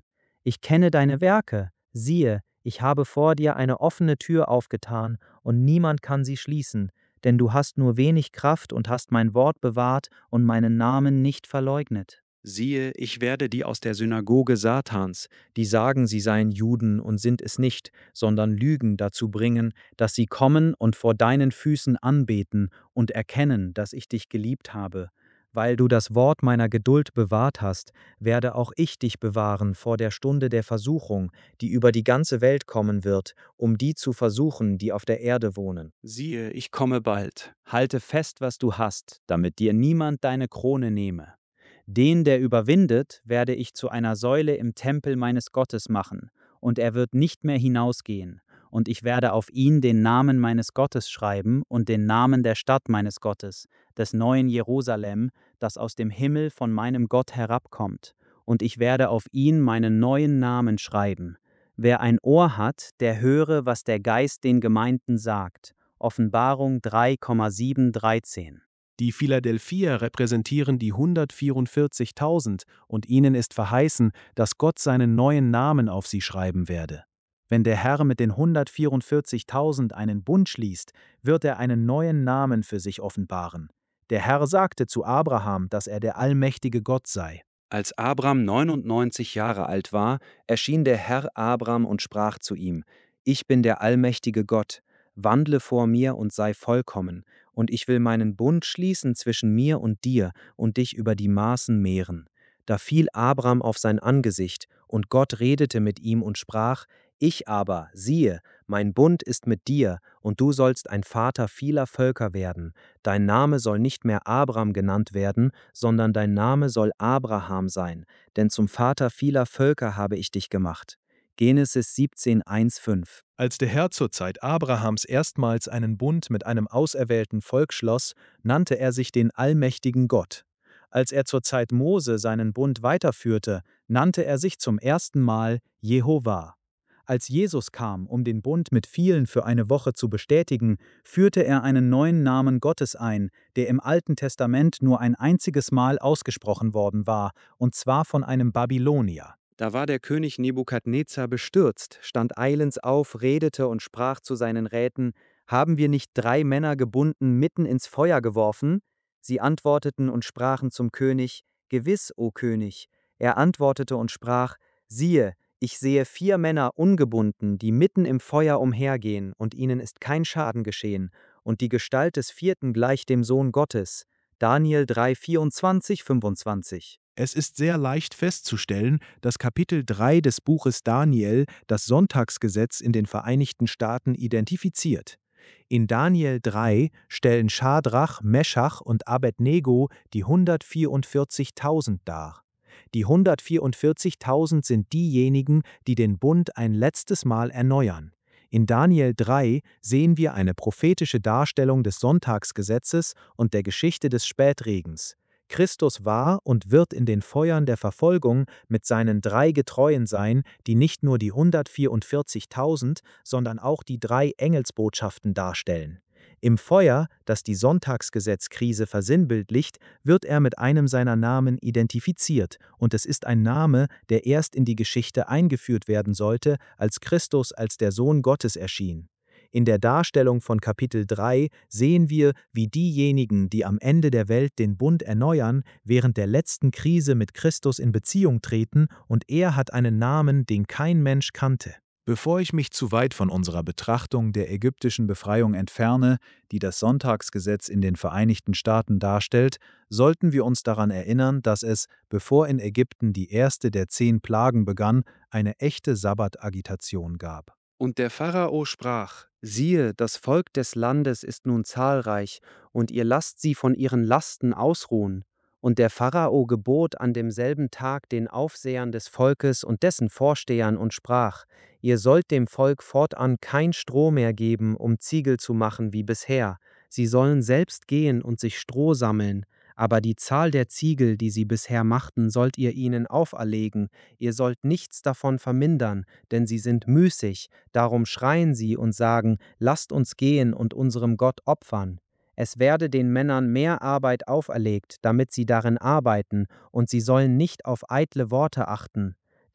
Ich kenne deine Werke. Siehe, ich habe vor dir eine offene Tür aufgetan, und niemand kann sie schließen, denn du hast nur wenig Kraft und hast mein Wort bewahrt und meinen Namen nicht verleugnet. Siehe, ich werde die aus der Synagoge Satans, die sagen, sie seien Juden und sind es nicht, sondern Lügen dazu bringen, dass sie kommen und vor deinen Füßen anbeten und erkennen, dass ich dich geliebt habe. Weil du das Wort meiner Geduld bewahrt hast, werde auch ich dich bewahren vor der Stunde der Versuchung, die über die ganze Welt kommen wird, um die zu versuchen, die auf der Erde wohnen. Siehe, ich komme bald. Halte fest, was du hast, damit dir niemand deine Krone nehme. Den, der überwindet, werde ich zu einer Säule im Tempel meines Gottes machen, und er wird nicht mehr hinausgehen. Und ich werde auf ihn den Namen meines Gottes schreiben und den Namen der Stadt meines Gottes, des neuen Jerusalem, das aus dem Himmel von meinem Gott herabkommt. Und ich werde auf ihn meinen neuen Namen schreiben. Wer ein Ohr hat, der höre, was der Geist den Gemeinden sagt. Offenbarung drei, sieben, dreizehn. Die Philadelphier repräsentieren die hundertvierundvierzigtausend und ihnen ist verheißen, dass Gott seinen neuen Namen auf sie schreiben werde. Wenn der Herr mit den hundertvierundvierzigtausend einen Bund schließt, wird er einen neuen Namen für sich offenbaren. Der Herr sagte zu Abraham, dass er der allmächtige Gott sei. Als Abram neunundneunzig Jahre alt war, erschien der Herr Abram und sprach zu ihm: Ich bin der allmächtige Gott, wandle vor mir und sei vollkommen, und ich will meinen Bund schließen zwischen mir und dir und dich über die Maßen mehren. Da fiel Abram auf sein Angesicht, und Gott redete mit ihm und sprach: Ich aber, siehe, mein Bund ist mit dir, und du sollst ein Vater vieler Völker werden. Dein Name soll nicht mehr Abram genannt werden, sondern dein Name soll Abraham sein, denn zum Vater vieler Völker habe ich dich gemacht. Genesis siebzehn, eins, fünf. Als der Herr zur Zeit Abrahams erstmals einen Bund mit einem auserwählten Volk schloss, nannte er sich den allmächtigen Gott. Als er zur Zeit Mose seinen Bund weiterführte, nannte er sich zum ersten Mal Jehova. Als Jesus kam, um den Bund mit vielen für eine Woche zu bestätigen, führte er einen neuen Namen Gottes ein, der im Alten Testament nur ein einziges Mal ausgesprochen worden war, und zwar von einem Babylonier. Da war der König Nebukadnezar bestürzt, stand eilends auf, redete und sprach zu seinen Räten: Haben wir nicht drei Männer gebunden mitten ins Feuer geworfen? Sie antworteten und sprachen zum König: Gewiss, o König. Er antwortete und sprach: Siehe, ich sehe vier Männer ungebunden, die mitten im Feuer umhergehen, und ihnen ist kein Schaden geschehen, und die Gestalt des vierten gleicht dem Sohn Gottes. Daniel drei, vierundzwanzig, fünfundzwanzig. Es ist sehr leicht festzustellen, dass Kapitel drei des Buches Daniel das Sonntagsgesetz in den Vereinigten Staaten identifiziert. In Daniel drei stellen Schadrach, Meschach und Abednego die hundertvierundvierzigtausend dar. Die hundertvierundvierzigtausend sind diejenigen, die den Bund ein letztes Mal erneuern. In Daniel drei sehen wir eine prophetische Darstellung des Sonntagsgesetzes und der Geschichte des Spätregens. Christus war und wird in den Feuern der Verfolgung mit seinen drei Getreuen sein, die nicht nur die hundertvierundvierzigtausend, sondern auch die drei Engelsbotschaften darstellen. Im Feuer, das die Sonntagsgesetzkrise versinnbildlicht, wird er mit einem seiner Namen identifiziert, und es ist ein Name, der erst in die Geschichte eingeführt werden sollte, als Christus als der Sohn Gottes erschien. In der Darstellung von Kapitel drei sehen wir, wie diejenigen, die am Ende der Welt den Bund erneuern, während der letzten Krise mit Christus in Beziehung treten, und er hat einen Namen, den kein Mensch kannte. Bevor ich mich zu weit von unserer Betrachtung der ägyptischen Befreiung entferne, die das Sonntagsgesetz in den Vereinigten Staaten darstellt, sollten wir uns daran erinnern, dass es, bevor in Ägypten die erste der zehn Plagen begann, eine echte Sabbatagitation gab. Und der Pharao sprach: Siehe, das Volk des Landes ist nun zahlreich, und ihr lasst sie von ihren Lasten ausruhen. Und der Pharao gebot an demselben Tag den Aufsehern des Volkes und dessen Vorstehern und sprach: Ihr sollt dem Volk fortan kein Stroh mehr geben, um Ziegel zu machen wie bisher. Sie sollen selbst gehen und sich Stroh sammeln. Aber die Zahl der Ziegel, die sie bisher machten, sollt ihr ihnen auferlegen. Ihr sollt nichts davon vermindern, denn sie sind müßig. Darum schreien sie und sagen: Lasst uns gehen und unserem Gott opfern. Es werde den Männern mehr Arbeit auferlegt, damit sie darin arbeiten, und sie sollen nicht auf eitle Worte achten.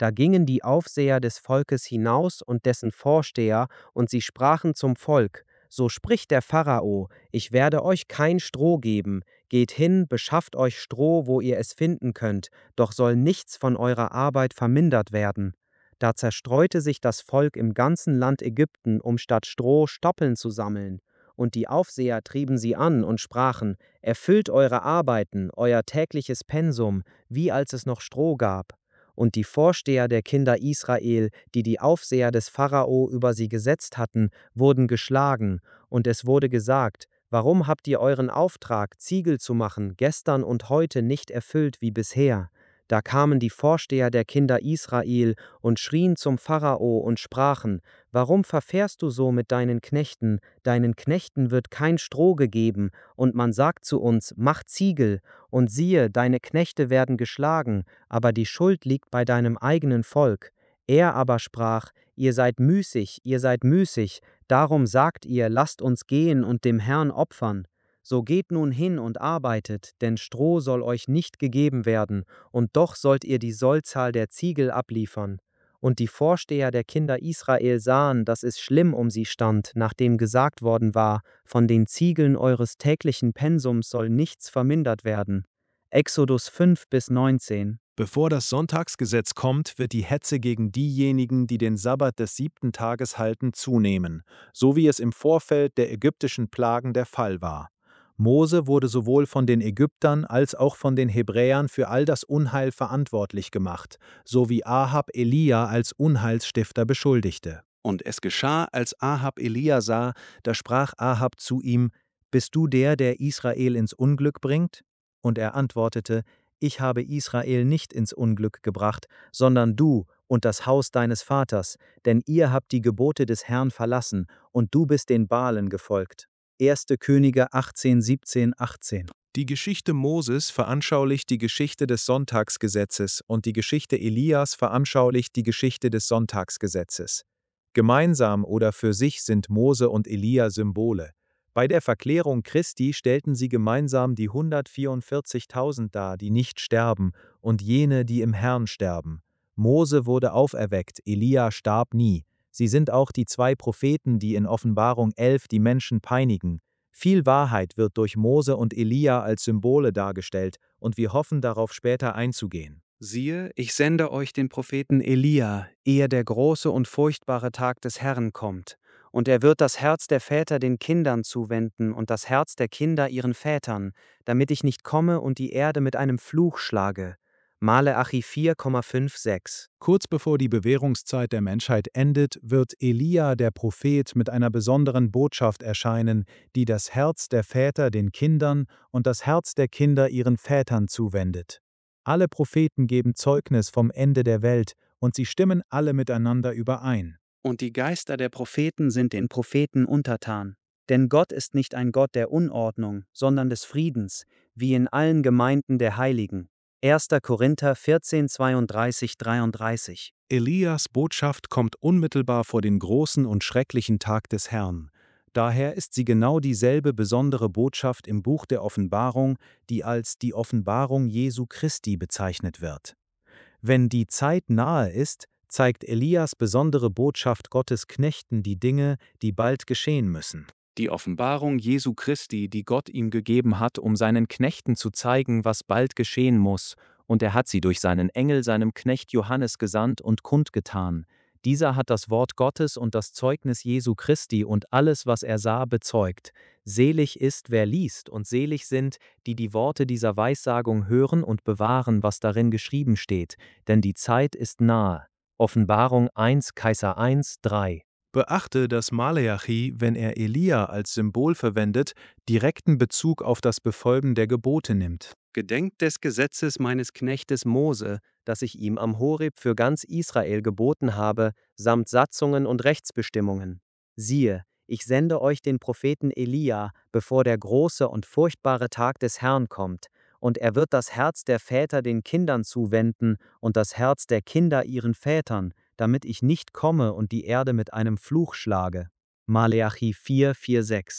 Da gingen die Aufseher des Volkes hinaus und dessen Vorsteher, und sie sprachen zum Volk: So spricht der Pharao: Ich werde euch kein Stroh geben. Geht hin, beschafft euch Stroh, wo ihr es finden könnt, doch soll nichts von eurer Arbeit vermindert werden. Da zerstreute sich das Volk im ganzen Land Ägypten, um statt Stroh Stoppeln zu sammeln. Und die Aufseher trieben sie an und sprachen: Erfüllt eure Arbeiten, euer tägliches Pensum, wie als es noch Stroh gab. Und die Vorsteher der Kinder Israel, die die Aufseher des Pharao über sie gesetzt hatten, wurden geschlagen, und es wurde gesagt: Warum habt ihr euren Auftrag, Ziegel zu machen, gestern und heute nicht erfüllt wie bisher? Da kamen die Vorsteher der Kinder Israel und schrien zum Pharao und sprachen: Warum verfährst du so mit deinen Knechten? Deinen Knechten wird kein Stroh gegeben, und man sagt zu uns: Mach Ziegel, und siehe, deine Knechte werden geschlagen, aber die Schuld liegt bei deinem eigenen Volk. Er aber sprach: Ihr seid müßig, ihr seid müßig, darum sagt ihr: Lasst uns gehen und dem Herrn opfern. So geht nun hin und arbeitet, denn Stroh soll euch nicht gegeben werden, und doch sollt ihr die Sollzahl der Ziegel abliefern. Und die Vorsteher der Kinder Israel sahen, dass es schlimm um sie stand, nachdem gesagt worden war: Von den Ziegeln eures täglichen Pensums soll nichts vermindert werden. Exodus fünf bis neunzehn. Bevor das Sonntagsgesetz kommt, wird die Hetze gegen diejenigen, die den Sabbat des siebten Tages halten, zunehmen, so wie es im Vorfeld der ägyptischen Plagen der Fall war. Mose wurde sowohl von den Ägyptern als auch von den Hebräern für all das Unheil verantwortlich gemacht, so wie Ahab Elia als Unheilsstifter beschuldigte. Und es geschah, als Ahab Elia sah, da sprach Ahab zu ihm: Bist du der, der Israel ins Unglück bringt? Und er antwortete: Ich habe Israel nicht ins Unglück gebracht, sondern du und das Haus deines Vaters, denn ihr habt die Gebote des Herrn verlassen, und du bist den Baalen gefolgt. erste Könige achtzehn, siebzehn, achtzehn. Die Geschichte Moses veranschaulicht die Geschichte des Sonntagsgesetzes und die Geschichte Elias veranschaulicht die Geschichte des Sonntagsgesetzes. Gemeinsam oder für sich sind Mose und Elia Symbole. Bei der Verklärung Christi stellten sie gemeinsam die hundertvierundvierzigtausend dar, die nicht sterben, und jene, die im Herrn sterben. Mose wurde auferweckt, Elia starb nie. Sie sind auch die zwei Propheten, die in Offenbarung elf die Menschen peinigen. Viel Wahrheit wird durch Mose und Elia als Symbole dargestellt, und wir hoffen darauf später einzugehen. Siehe, ich sende euch den Propheten Elia, ehe der große und furchtbare Tag des Herrn kommt. Und er wird das Herz der Väter den Kindern zuwenden und das Herz der Kinder ihren Vätern, damit ich nicht komme und die Erde mit einem Fluch schlage. Maleachi vier, fünf, sechs. Kurz bevor die Bewährungszeit der Menschheit endet, wird Elia, der Prophet, mit einer besonderen Botschaft erscheinen, die das Herz der Väter den Kindern und das Herz der Kinder ihren Vätern zuwendet. Alle Propheten geben Zeugnis vom Ende der Welt, und sie stimmen alle miteinander überein. Und die Geister der Propheten sind den Propheten untertan. Denn Gott ist nicht ein Gott der Unordnung, sondern des Friedens, wie in allen Gemeinden der Heiligen. erster Korinther vierzehn, zweiunddreißig, dreiunddreißig. Elias Botschaft kommt unmittelbar vor den großen und schrecklichen Tag des Herrn. Daher ist sie genau dieselbe besondere Botschaft im Buch der Offenbarung, die als die Offenbarung Jesu Christi bezeichnet wird. Wenn die Zeit nahe ist, zeigt Elias besondere Botschaft Gottes Knechten die Dinge, die bald geschehen müssen. Die Offenbarung Jesu Christi, die Gott ihm gegeben hat, um seinen Knechten zu zeigen, was bald geschehen muss, und er hat sie durch seinen Engel seinem Knecht Johannes gesandt und kundgetan. Dieser hat das Wort Gottes und das Zeugnis Jesu Christi und alles, was er sah, bezeugt. Selig ist, wer liest, und selig sind, die die Worte dieser Weissagung hören und bewahren, was darin geschrieben steht, denn die Zeit ist nahe. Offenbarung eins, Kaiser eins, drei. Beachte, dass Maleachi, wenn er Elia als Symbol verwendet, direkten Bezug auf das Befolgen der Gebote nimmt. Gedenkt des Gesetzes meines Knechtes Mose, das ich ihm am Horeb für ganz Israel geboten habe, samt Satzungen und Rechtsbestimmungen. Siehe, ich sende euch den Propheten Elia, bevor der große und furchtbare Tag des Herrn kommt, und er wird das Herz der Väter den Kindern zuwenden und das Herz der Kinder ihren Vätern, damit ich nicht komme und die Erde mit einem Fluch schlage. Maleachi vier, vier, sechs.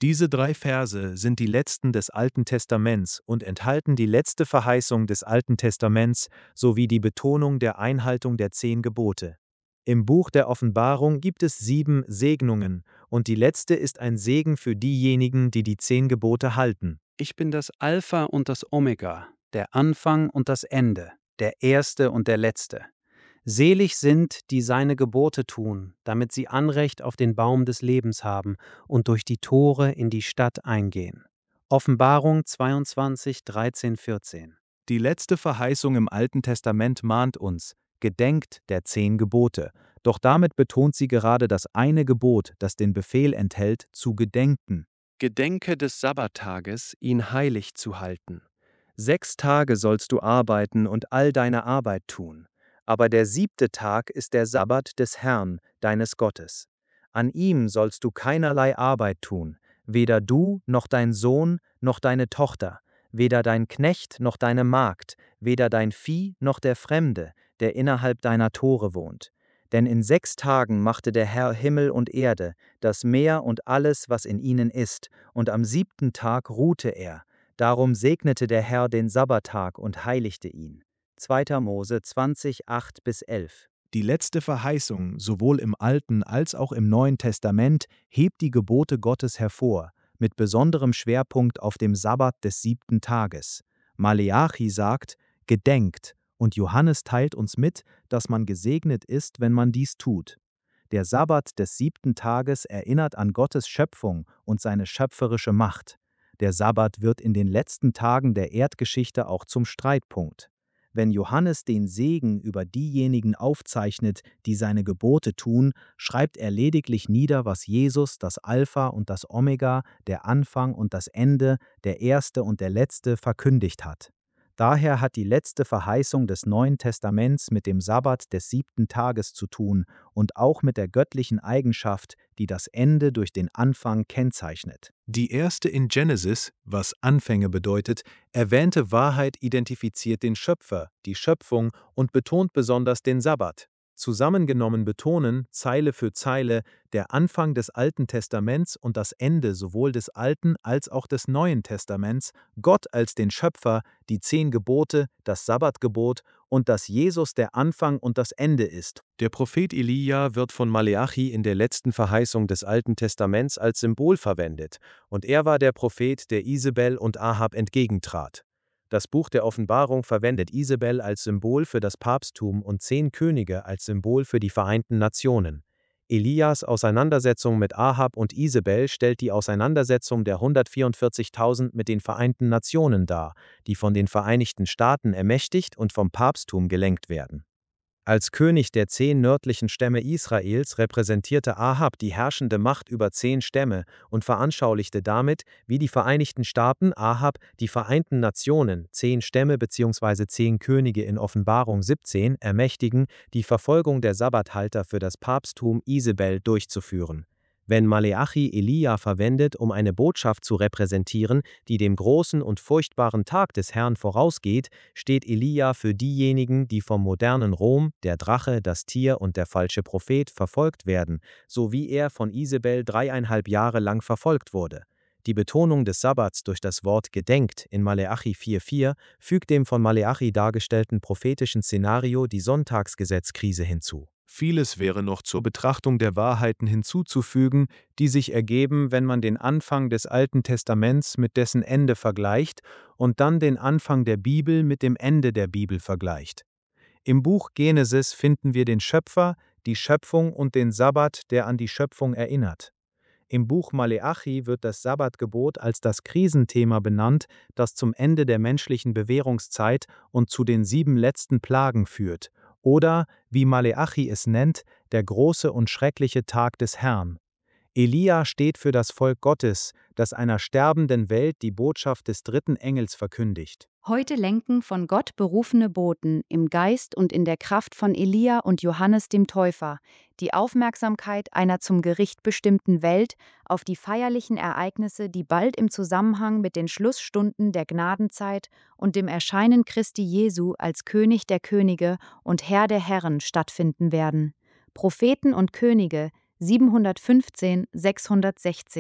Diese drei Verse sind die letzten des Alten Testaments und enthalten die letzte Verheißung des Alten Testaments sowie die Betonung der Einhaltung der zehn Gebote. Im Buch der Offenbarung gibt es sieben Segnungen und die letzte ist ein Segen für diejenigen, die die zehn Gebote halten. Ich bin das Alpha und das Omega, der Anfang und das Ende, der Erste und der Letzte. Selig sind, die seine Gebote tun, damit sie Anrecht auf den Baum des Lebens haben und durch die Tore in die Stadt eingehen. Offenbarung zweiundzwanzig, dreizehn, vierzehn. Die letzte Verheißung im Alten Testament mahnt uns: Gedenkt der zehn Gebote. Doch damit betont sie gerade das eine Gebot, das den Befehl enthält, zu gedenken. Gedenke des Sabbattages, ihn heilig zu halten. Sechs Tage sollst du arbeiten und all deine Arbeit tun. Aber der siebte Tag ist der Sabbat des Herrn, deines Gottes. An ihm sollst du keinerlei Arbeit tun, weder du noch dein Sohn noch deine Tochter, weder dein Knecht noch deine Magd, weder dein Vieh noch der Fremde, der innerhalb deiner Tore wohnt. Denn in sechs Tagen machte der Herr Himmel und Erde, das Meer und alles, was in ihnen ist, und am siebten Tag ruhte er. Darum segnete der Herr den Sabbattag und heiligte ihn. zweiter Mose zwanzig, acht bis elf. Die letzte Verheißung, sowohl im Alten als auch im Neuen Testament, hebt die Gebote Gottes hervor, mit besonderem Schwerpunkt auf dem Sabbat des siebten Tages. Maleachi sagt: Gedenkt, und Johannes teilt uns mit, dass man gesegnet ist, wenn man dies tut. Der Sabbat des siebten Tages erinnert an Gottes Schöpfung und seine schöpferische Macht. Der Sabbat wird in den letzten Tagen der Erdgeschichte auch zum Streitpunkt. Wenn Johannes den Segen über diejenigen aufzeichnet, die seine Gebote tun, schreibt er lediglich nieder, was Jesus, das Alpha und das Omega, der Anfang und das Ende, der Erste und der Letzte, verkündigt hat. Daher hat die letzte Verheißung des Neuen Testaments mit dem Sabbat des siebten Tages zu tun und auch mit der göttlichen Eigenschaft, die das Ende durch den Anfang kennzeichnet. Die erste in Genesis, was Anfänge bedeutet, erwähnte Wahrheit identifiziert den Schöpfer, die Schöpfung und betont besonders den Sabbat. Zusammengenommen betonen, Zeile für Zeile, der Anfang des Alten Testaments und das Ende sowohl des Alten als auch des Neuen Testaments, Gott als den Schöpfer, die zehn Gebote, das Sabbatgebot und dass Jesus der Anfang und das Ende ist. Der Prophet Elia wird von Maleachi in der letzten Verheißung des Alten Testaments als Symbol verwendet, und er war der Prophet, der Isabel und Ahab entgegentrat. Das Buch der Offenbarung verwendet Isabel als Symbol für das Papsttum und zehn Könige als Symbol für die Vereinten Nationen. Elias Auseinandersetzung mit Ahab und Isabel stellt die Auseinandersetzung der hundertvierundvierzigtausend mit den Vereinten Nationen dar, die von den Vereinigten Staaten ermächtigt und vom Papsttum gelenkt werden. Als König der zehn nördlichen Stämme Israels repräsentierte Ahab die herrschende Macht über zehn Stämme und veranschaulichte damit, wie die Vereinigten Staaten Ahab die Vereinten Nationen, zehn Stämme bzw. zehn Könige in Offenbarung siebzehn, ermächtigen, die Verfolgung der Sabbathalter für das Papsttum Isabel durchzuführen. Wenn Maleachi Elia verwendet, um eine Botschaft zu repräsentieren, die dem großen und furchtbaren Tag des Herrn vorausgeht, steht Elia für diejenigen, die vom modernen Rom, der Drache, das Tier und der falsche Prophet verfolgt werden, so wie er von Isabel dreieinhalb Jahre lang verfolgt wurde. Die Betonung des Sabbats durch das Wort gedenkt in Maleachi vier vier fügt dem von Maleachi dargestellten prophetischen Szenario die Sonntagsgesetzkrise hinzu. Vieles wäre noch zur Betrachtung der Wahrheiten hinzuzufügen, die sich ergeben, wenn man den Anfang des Alten Testaments mit dessen Ende vergleicht und dann den Anfang der Bibel mit dem Ende der Bibel vergleicht. Im Buch Genesis finden wir den Schöpfer, die Schöpfung und den Sabbat, der an die Schöpfung erinnert. Im Buch Maleachi wird das Sabbatgebot als das Krisenthema benannt, das zum Ende der menschlichen Bewährungszeit und zu den sieben letzten Plagen führt. Oder, wie Maleachi es nennt, der große und schreckliche Tag des Herrn. Elia steht für das Volk Gottes, das einer sterbenden Welt die Botschaft des dritten Engels verkündigt. Heute lenken von Gott berufene Boten im Geist und in der Kraft von Elia und Johannes dem Täufer die Aufmerksamkeit einer zum Gericht bestimmten Welt auf die feierlichen Ereignisse, die bald im Zusammenhang mit den Schlussstunden der Gnadenzeit und dem Erscheinen Christi Jesu als König der Könige und Herr der Herren stattfinden werden. Propheten und Könige siebenhundertfünfzehn, sechshundertsechzehn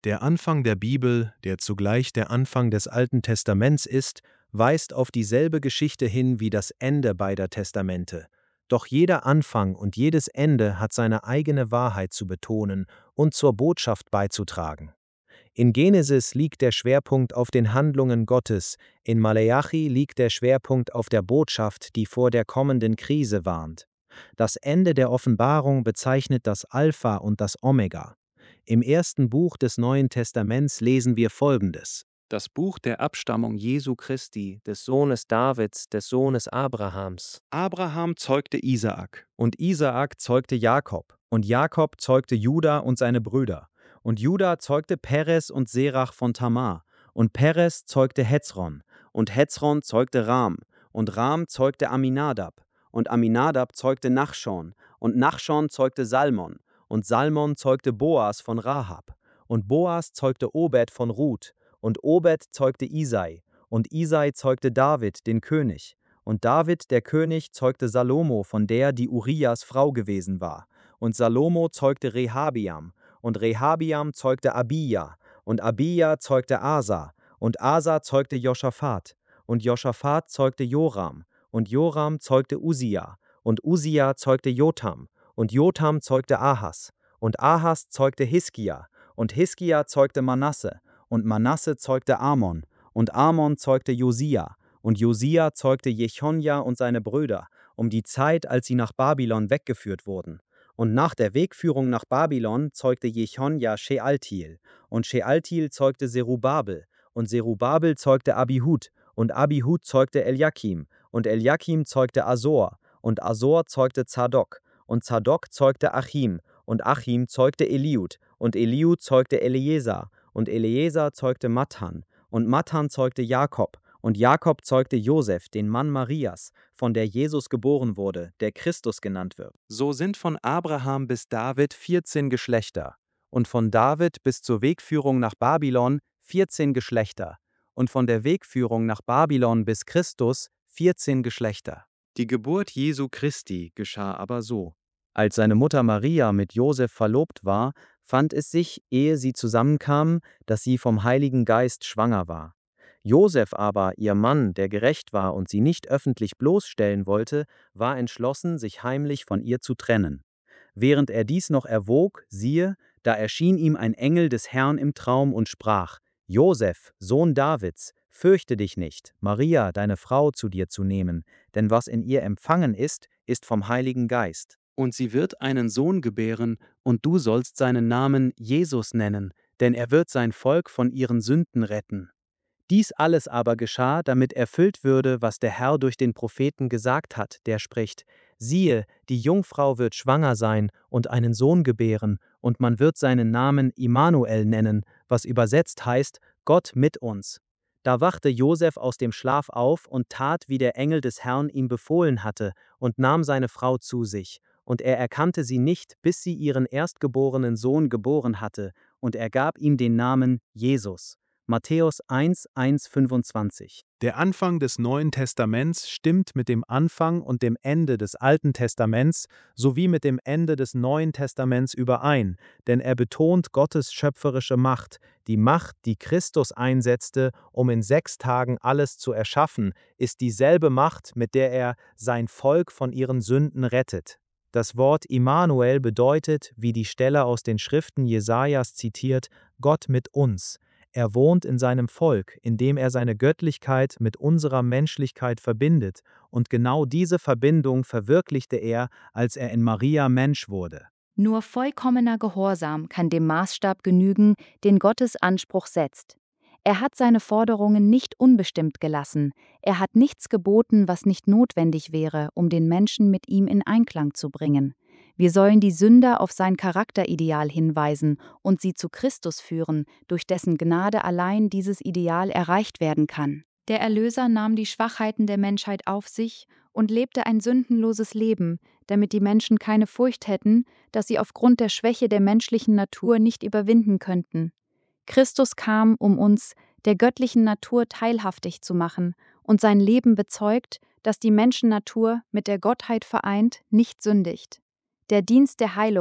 Der Anfang der Bibel, der zugleich der Anfang des Alten Testaments ist, weist auf dieselbe Geschichte hin wie das Ende beider Testamente. Doch jeder Anfang und jedes Ende hat seine eigene Wahrheit zu betonen und zur Botschaft beizutragen. In Genesis liegt der Schwerpunkt auf den Handlungen Gottes, in Maleachi liegt der Schwerpunkt auf der Botschaft, die vor der kommenden Krise warnt. Das Ende der Offenbarung bezeichnet das Alpha und das Omega. Im ersten Buch des Neuen Testaments lesen wir Folgendes: Das Buch der Abstammung Jesu Christi, des Sohnes Davids, des Sohnes Abrahams. Abraham zeugte Isaak. Und Isaak zeugte Jakob, und Jakob zeugte Juda und seine Brüder. Und Juda zeugte Peres und Serach von Tamar. Und Peres zeugte Hezron. Und Hezron zeugte Ram. Und Ram zeugte Aminadab. Und Aminadab zeugte Nachschon. Und Nachschon zeugte Salmon. Und Salmon zeugte Boas von Rahab. Und Boas zeugte Obed von Ruth. Und Obed zeugte Isai. Und Isai zeugte David, den König. Und David, der König, zeugte Salomo von der, die Urias Frau gewesen war. Und Salomo zeugte Rehabiam. Und Rehabiam zeugte Abija. Und Abija zeugte Asa. Und Asa zeugte Joschafat. Und Joschafat zeugte Joram. Und Joram zeugte Usia. Und Usia zeugte Jotam. Und Jotam zeugte Ahas. Und Ahas zeugte Hiskia. Und Hiskia zeugte Manasse. Und Manasse zeugte Amon. Und Amon zeugte Josia. Und Josia zeugte Jechonja und seine Brüder, um die Zeit, als sie nach Babylon weggeführt wurden. Und nach der Wegführung nach Babylon zeugte Jechonja Shealtiel. Und Shealtiel zeugte Zerubabel. Und Zerubabel zeugte Abihud. Und Abihud zeugte Eliakim. Und Eliakim zeugte Asor. Und Asor zeugte Zadok. Und Zadok zeugte Achim. Und Achim zeugte Eliud. Und Eliud zeugte Eleazar. Und Eleazar zeugte Mathan. Und Mathan zeugte Jakob. Und Jakob zeugte Josef, den Mann Marias, von der Jesus geboren wurde, der Christus genannt wird. So sind von Abraham bis David vierzehn Geschlechter. Und von David bis zur Wegführung nach Babylon vierzehn Geschlechter. Und von der Wegführung nach Babylon bis Christus vierzehn Geschlechter. Die Geburt Jesu Christi geschah aber so: Als seine Mutter Maria mit Josef verlobt war, fand es sich, ehe sie zusammenkamen, dass sie vom Heiligen Geist schwanger war. Josef aber, ihr Mann, der gerecht war und sie nicht öffentlich bloßstellen wollte, war entschlossen, sich heimlich von ihr zu trennen. Während er dies noch erwog, siehe, da erschien ihm ein Engel des Herrn im Traum und sprach: Josef, Sohn Davids, fürchte dich nicht, Maria, deine Frau, zu dir zu nehmen, denn was in ihr empfangen ist, ist vom Heiligen Geist. Und sie wird einen Sohn gebären, und du sollst seinen Namen Jesus nennen, denn er wird sein Volk von ihren Sünden retten. Dies alles aber geschah, damit erfüllt würde, was der Herr durch den Propheten gesagt hat, der spricht: Siehe, die Jungfrau wird schwanger sein und einen Sohn gebären, und man wird seinen Namen Immanuel nennen, was übersetzt heißt: Gott mit uns. Da wachte Josef aus dem Schlaf auf und tat, wie der Engel des Herrn ihm befohlen hatte, und nahm seine Frau zu sich. Und er erkannte sie nicht, bis sie ihren erstgeborenen Sohn geboren hatte, und er gab ihm den Namen Jesus. Matthäus eins, eins, fünfundzwanzig. Der Anfang des Neuen Testaments stimmt mit dem Anfang und dem Ende des Alten Testaments sowie mit dem Ende des Neuen Testaments überein, denn er betont Gottes schöpferische Macht, die Macht, die Christus einsetzte, um in sechs Tagen alles zu erschaffen, ist dieselbe Macht, mit der er sein Volk von ihren Sünden rettet. Das Wort Immanuel bedeutet, wie die Stelle aus den Schriften Jesajas zitiert, Gott mit uns. Er wohnt in seinem Volk, indem er seine Göttlichkeit mit unserer Menschlichkeit verbindet, und genau diese Verbindung verwirklichte er, als er in Maria Mensch wurde. Nur vollkommener Gehorsam kann dem Maßstab genügen, den Gottes Anspruch setzt. Er hat seine Forderungen nicht unbestimmt gelassen, er hat nichts geboten, was nicht notwendig wäre, um den Menschen mit ihm in Einklang zu bringen. Wir sollen die Sünder auf sein Charakterideal hinweisen und sie zu Christus führen, durch dessen Gnade allein dieses Ideal erreicht werden kann. Der Erlöser nahm die Schwachheiten der Menschheit auf sich und lebte ein sündenloses Leben, damit die Menschen keine Furcht hätten, dass sie aufgrund der Schwäche der menschlichen Natur nicht überwinden könnten. Christus kam, um uns, der göttlichen Natur, teilhaftig zu machen, und sein Leben bezeugt, dass die Menschennatur, mit der Gottheit vereint, nicht sündigt. Der Dienst der Heilung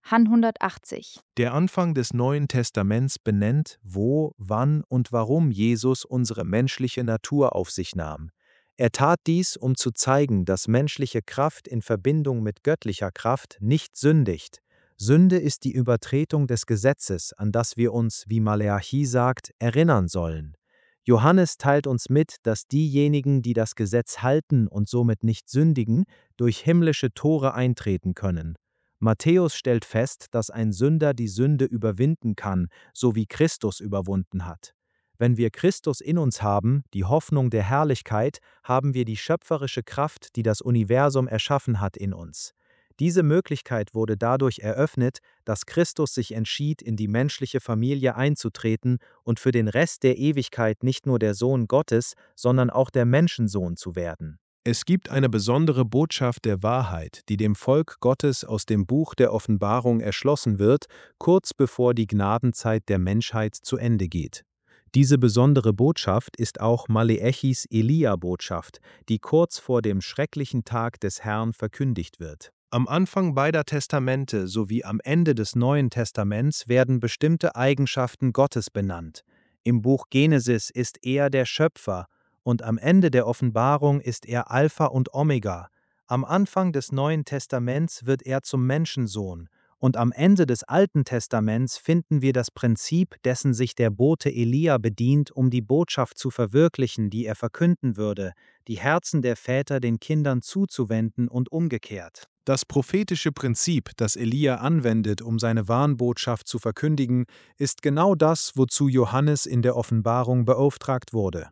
Han hundertachtzig. Der Anfang des Neuen Testaments benennt, wo, wann und warum Jesus unsere menschliche Natur auf sich nahm. Er tat dies, um zu zeigen, dass menschliche Kraft in Verbindung mit göttlicher Kraft nicht sündigt. Sünde ist die Übertretung des Gesetzes, an das wir uns, wie Maleachi sagt, erinnern sollen. Johannes teilt uns mit, dass diejenigen, die das Gesetz halten und somit nicht sündigen, durch himmlische Tore eintreten können. Matthäus stellt fest, dass ein Sünder die Sünde überwinden kann, so wie Christus überwunden hat. Wenn wir Christus in uns haben, die Hoffnung der Herrlichkeit, haben wir die schöpferische Kraft, die das Universum erschaffen hat, in uns. Diese Möglichkeit wurde dadurch eröffnet, dass Christus sich entschied, in die menschliche Familie einzutreten und für den Rest der Ewigkeit nicht nur der Sohn Gottes, sondern auch der Menschensohn zu werden. Es gibt eine besondere Botschaft der Wahrheit, die dem Volk Gottes aus dem Buch der Offenbarung erschlossen wird, kurz bevor die Gnadenzeit der Menschheit zu Ende geht. Diese besondere Botschaft ist auch Maleechis Elia-Botschaft, die kurz vor dem schrecklichen Tag des Herrn verkündigt wird. Am Anfang beider Testamente sowie am Ende des Neuen Testaments werden bestimmte Eigenschaften Gottes benannt. Im Buch Genesis ist er der Schöpfer und am Ende der Offenbarung ist er Alpha und Omega. Am Anfang des Neuen Testaments wird er zum Menschensohn. Und am Ende des Alten Testaments finden wir das Prinzip, dessen sich der Bote Elia bedient, um die Botschaft zu verwirklichen, die er verkünden würde, die Herzen der Väter den Kindern zuzuwenden und umgekehrt. Das prophetische Prinzip, das Elia anwendet, um seine Warnbotschaft zu verkündigen, ist genau das, wozu Johannes in der Offenbarung beauftragt wurde.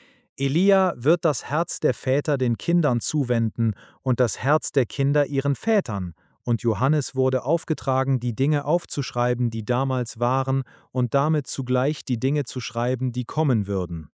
Elia wird das Herz der Väter den Kindern zuwenden und das Herz der Kinder ihren Vätern, und Johannes wurde aufgetragen, die Dinge aufzuschreiben, die damals waren, und damit zugleich die Dinge zu schreiben, die kommen würden.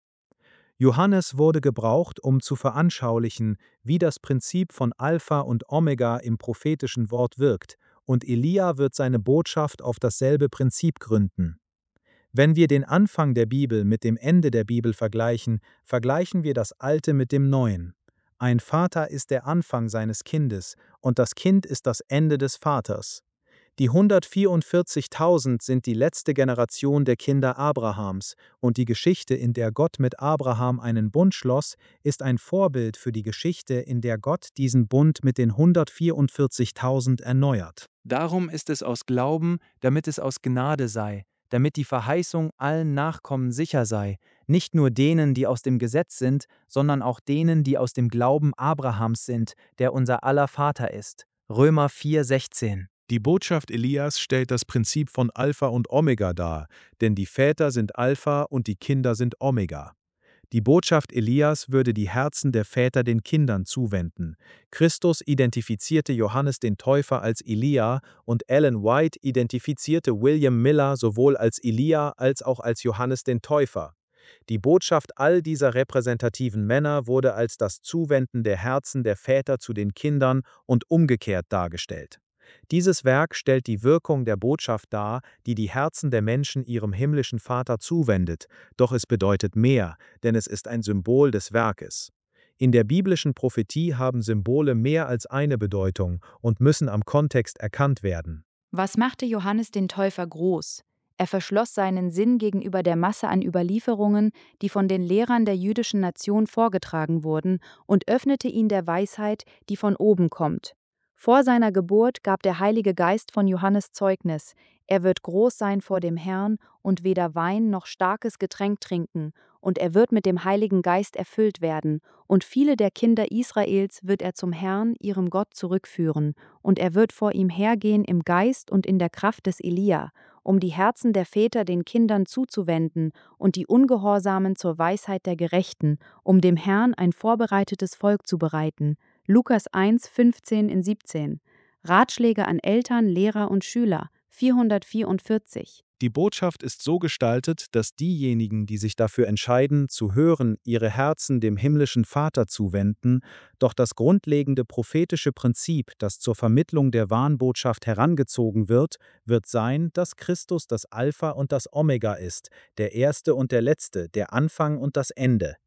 Johannes wurde gebraucht, um zu veranschaulichen, wie das Prinzip von Alpha und Omega im prophetischen Wort wirkt, und Elia wird seine Botschaft auf dasselbe Prinzip gründen. Wenn wir den Anfang der Bibel mit dem Ende der Bibel vergleichen, vergleichen wir das Alte mit dem Neuen. Ein Vater ist der Anfang seines Kindes, und das Kind ist das Ende des Vaters. Die hundertvierundvierzigtausend sind die letzte Generation der Kinder Abrahams, und die Geschichte, in der Gott mit Abraham einen Bund schloss, ist ein Vorbild für die Geschichte, in der Gott diesen Bund mit den hundertvierundvierzigtausend erneuert. Darum ist es aus Glauben, damit es aus Gnade sei, damit die Verheißung allen Nachkommen sicher sei, nicht nur denen, die aus dem Gesetz sind, sondern auch denen, die aus dem Glauben Abrahams sind, der unser aller Vater ist. Römer vier, sechzehn. Die Botschaft Elias stellt das Prinzip von Alpha und Omega dar, denn die Väter sind Alpha und die Kinder sind Omega. Die Botschaft Elias würde die Herzen der Väter den Kindern zuwenden. Christus identifizierte Johannes den Täufer als Elia und Ellen White identifizierte William Miller sowohl als Elia als auch als Johannes den Täufer. Die Botschaft all dieser repräsentativen Männer wurde als das Zuwenden der Herzen der Väter zu den Kindern und umgekehrt dargestellt. Dieses Werk stellt die Wirkung der Botschaft dar, die die Herzen der Menschen ihrem himmlischen Vater zuwendet, doch es bedeutet mehr, denn es ist ein Symbol des Werkes. In der biblischen Prophetie haben Symbole mehr als eine Bedeutung und müssen am Kontext erkannt werden. Was machte Johannes den Täufer groß? Er verschloss seinen Sinn gegenüber der Masse an Überlieferungen, die von den Lehrern der jüdischen Nation vorgetragen wurden, und öffnete ihn der Weisheit, die von oben kommt. Vor seiner Geburt gab der Heilige Geist von Johannes Zeugnis: Er wird groß sein vor dem Herrn und weder Wein noch starkes Getränk trinken, und er wird mit dem Heiligen Geist erfüllt werden, und viele der Kinder Israels wird er zum Herrn, ihrem Gott, zurückführen, und er wird vor ihm hergehen im Geist und in der Kraft des Elia, um die Herzen der Väter den Kindern zuzuwenden und die Ungehorsamen zur Weisheit der Gerechten, um dem Herrn ein vorbereitetes Volk zu bereiten. Lukas eins, fünfzehn in siebzehn. Ratschläge an Eltern, Lehrer und Schüler, vierhundertvierundvierzig. Die Botschaft ist so gestaltet, dass diejenigen, die sich dafür entscheiden, zu hören, ihre Herzen dem himmlischen Vater zuwenden, doch das grundlegende prophetische Prinzip, das zur Vermittlung der Warnbotschaft herangezogen wird, wird sein, dass Christus das Alpha und das Omega ist, der Erste und der Letzte, der Anfang und das Ende.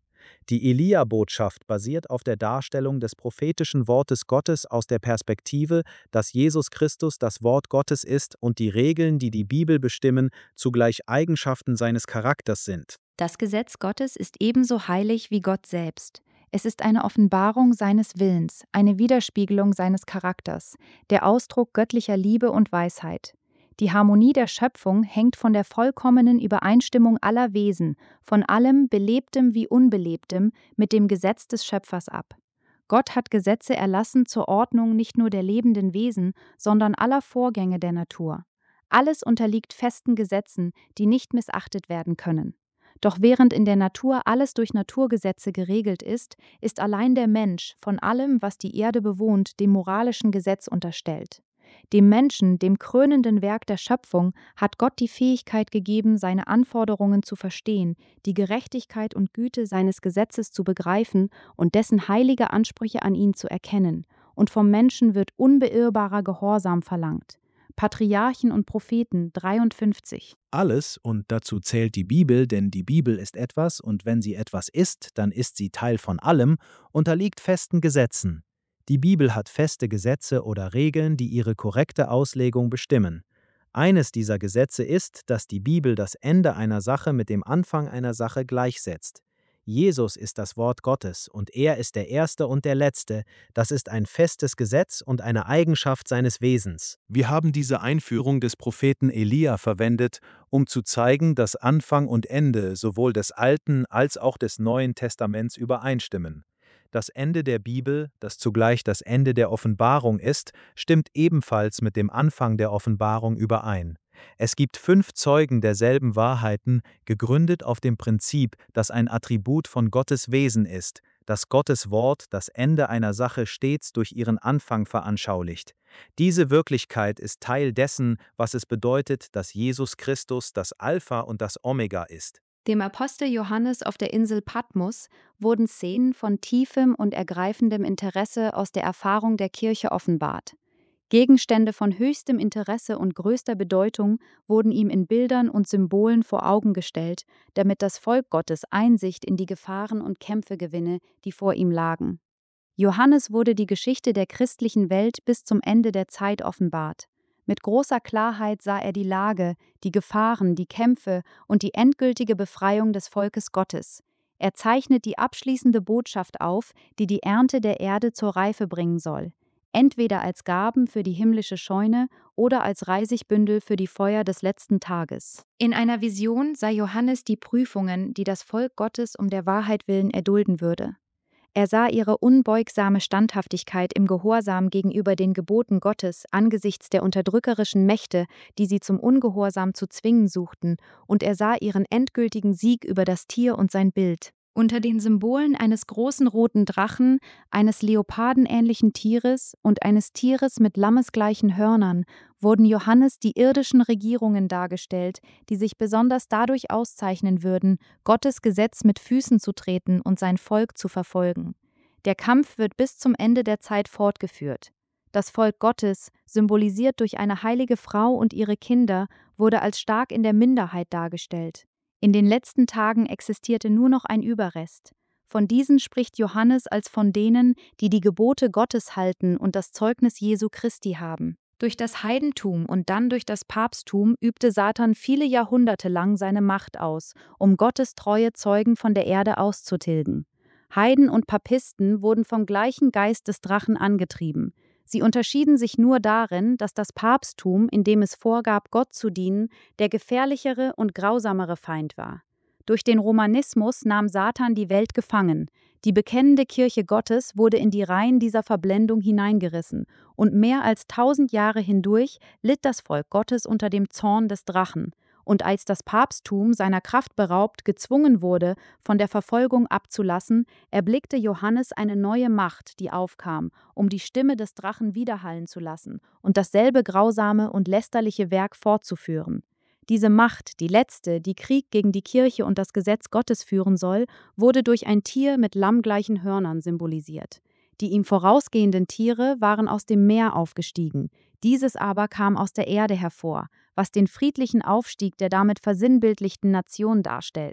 Die Elia-Botschaft basiert auf der Darstellung des prophetischen Wortes Gottes aus der Perspektive, dass Jesus Christus das Wort Gottes ist und die Regeln, die die Bibel bestimmen, zugleich Eigenschaften seines Charakters sind. Das Gesetz Gottes ist ebenso heilig wie Gott selbst. Es ist eine Offenbarung seines Willens, eine Widerspiegelung seines Charakters, der Ausdruck göttlicher Liebe und Weisheit. Die Harmonie der Schöpfung hängt von der vollkommenen Übereinstimmung aller Wesen, von allem Belebtem wie Unbelebtem, mit dem Gesetz des Schöpfers ab. Gott hat Gesetze erlassen zur Ordnung nicht nur der lebenden Wesen, sondern aller Vorgänge der Natur. Alles unterliegt festen Gesetzen, die nicht missachtet werden können. Doch während in der Natur alles durch Naturgesetze geregelt ist, ist allein der Mensch von allem, was die Erde bewohnt, dem moralischen Gesetz unterstellt. Dem Menschen, dem krönenden Werk der Schöpfung, hat Gott die Fähigkeit gegeben, seine Anforderungen zu verstehen, die Gerechtigkeit und Güte seines Gesetzes zu begreifen und dessen heilige Ansprüche an ihn zu erkennen. Und vom Menschen wird unbeirrbarer Gehorsam verlangt. Patriarchen und Propheten dreiundfünfzig. Alles, und dazu zählt die Bibel, denn die Bibel ist etwas, und wenn sie etwas ist, dann ist sie Teil von allem, unterliegt festen Gesetzen. Die Bibel hat feste Gesetze oder Regeln, die ihre korrekte Auslegung bestimmen. Eines dieser Gesetze ist, dass die Bibel das Ende einer Sache mit dem Anfang einer Sache gleichsetzt. Jesus ist das Wort Gottes und er ist der Erste und der Letzte. Das ist ein festes Gesetz und eine Eigenschaft seines Wesens. Wir haben diese Einführung des Propheten Elia verwendet, um zu zeigen, dass Anfang und Ende sowohl des Alten als auch des Neuen Testaments übereinstimmen. Das Ende der Bibel, das zugleich das Ende der Offenbarung ist, stimmt ebenfalls mit dem Anfang der Offenbarung überein. Es gibt fünf Zeugen derselben Wahrheiten, gegründet auf dem Prinzip, dass ein Attribut von Gottes Wesen ist, dass Gottes Wort das Ende einer Sache stets durch ihren Anfang veranschaulicht. Diese Wirklichkeit ist Teil dessen, was es bedeutet, dass Jesus Christus das Alpha und das Omega ist. Dem Apostel Johannes auf der Insel Patmos wurden Szenen von tiefem und ergreifendem Interesse aus der Erfahrung der Kirche offenbart. Gegenstände von höchstem Interesse und größter Bedeutung wurden ihm in Bildern und Symbolen vor Augen gestellt, damit das Volk Gottes Einsicht in die Gefahren und Kämpfe gewinne, die vor ihm lagen. Johannes wurde die Geschichte der christlichen Welt bis zum Ende der Zeit offenbart. Mit großer Klarheit sah er die Lage, die Gefahren, die Kämpfe und die endgültige Befreiung des Volkes Gottes. Er zeichnet die abschließende Botschaft auf, die die Ernte der Erde zur Reife bringen soll, entweder als Gaben für die himmlische Scheune oder als Reisigbündel für die Feuer des letzten Tages. In einer Vision sah Johannes die Prüfungen, die das Volk Gottes um der Wahrheit willen erdulden würde. Er sah ihre unbeugsame Standhaftigkeit im Gehorsam gegenüber den Geboten Gottes angesichts der unterdrückerischen Mächte, die sie zum Ungehorsam zu zwingen suchten, und er sah ihren endgültigen Sieg über das Tier und sein Bild. Unter den Symbolen eines großen roten Drachen, eines leopardenähnlichen Tieres und eines Tieres mit lammesgleichen Hörnern wurden Johannes die irdischen Regierungen dargestellt, die sich besonders dadurch auszeichnen würden, Gottes Gesetz mit Füßen zu treten und sein Volk zu verfolgen. Der Kampf wird bis zum Ende der Zeit fortgeführt. Das Volk Gottes, symbolisiert durch eine heilige Frau und ihre Kinder, wurde als stark in der Minderheit dargestellt. In den letzten Tagen existierte nur noch ein Überrest. Von diesen spricht Johannes als von denen, die die Gebote Gottes halten und das Zeugnis Jesu Christi haben. Durch das Heidentum und dann durch das Papsttum übte Satan viele Jahrhunderte lang seine Macht aus, um Gottes treue Zeugen von der Erde auszutilgen. Heiden und Papisten wurden vom gleichen Geist des Drachen angetrieben. Sie unterschieden sich nur darin, dass das Papsttum, in dem es vorgab, Gott zu dienen, der gefährlichere und grausamere Feind war. Durch den Romanismus nahm Satan die Welt gefangen. Die bekennende Kirche Gottes wurde in die Reihen dieser Verblendung hineingerissen, und mehr als tausend Jahre hindurch litt das Volk Gottes unter dem Zorn des Drachen. Und als das Papsttum, seiner Kraft beraubt, gezwungen wurde, von der Verfolgung abzulassen, erblickte Johannes eine neue Macht, die aufkam, um die Stimme des Drachen widerhallen zu lassen und dasselbe grausame und lästerliche Werk fortzuführen. Diese Macht, die letzte, die Krieg gegen die Kirche und das Gesetz Gottes führen soll, wurde durch ein Tier mit lammgleichen Hörnern symbolisiert. Die ihm vorausgehenden Tiere waren aus dem Meer aufgestiegen, dieses aber kam aus der Erde hervor, was den friedlichen Aufstieg der damit versinnbildlichten Nation darstellt.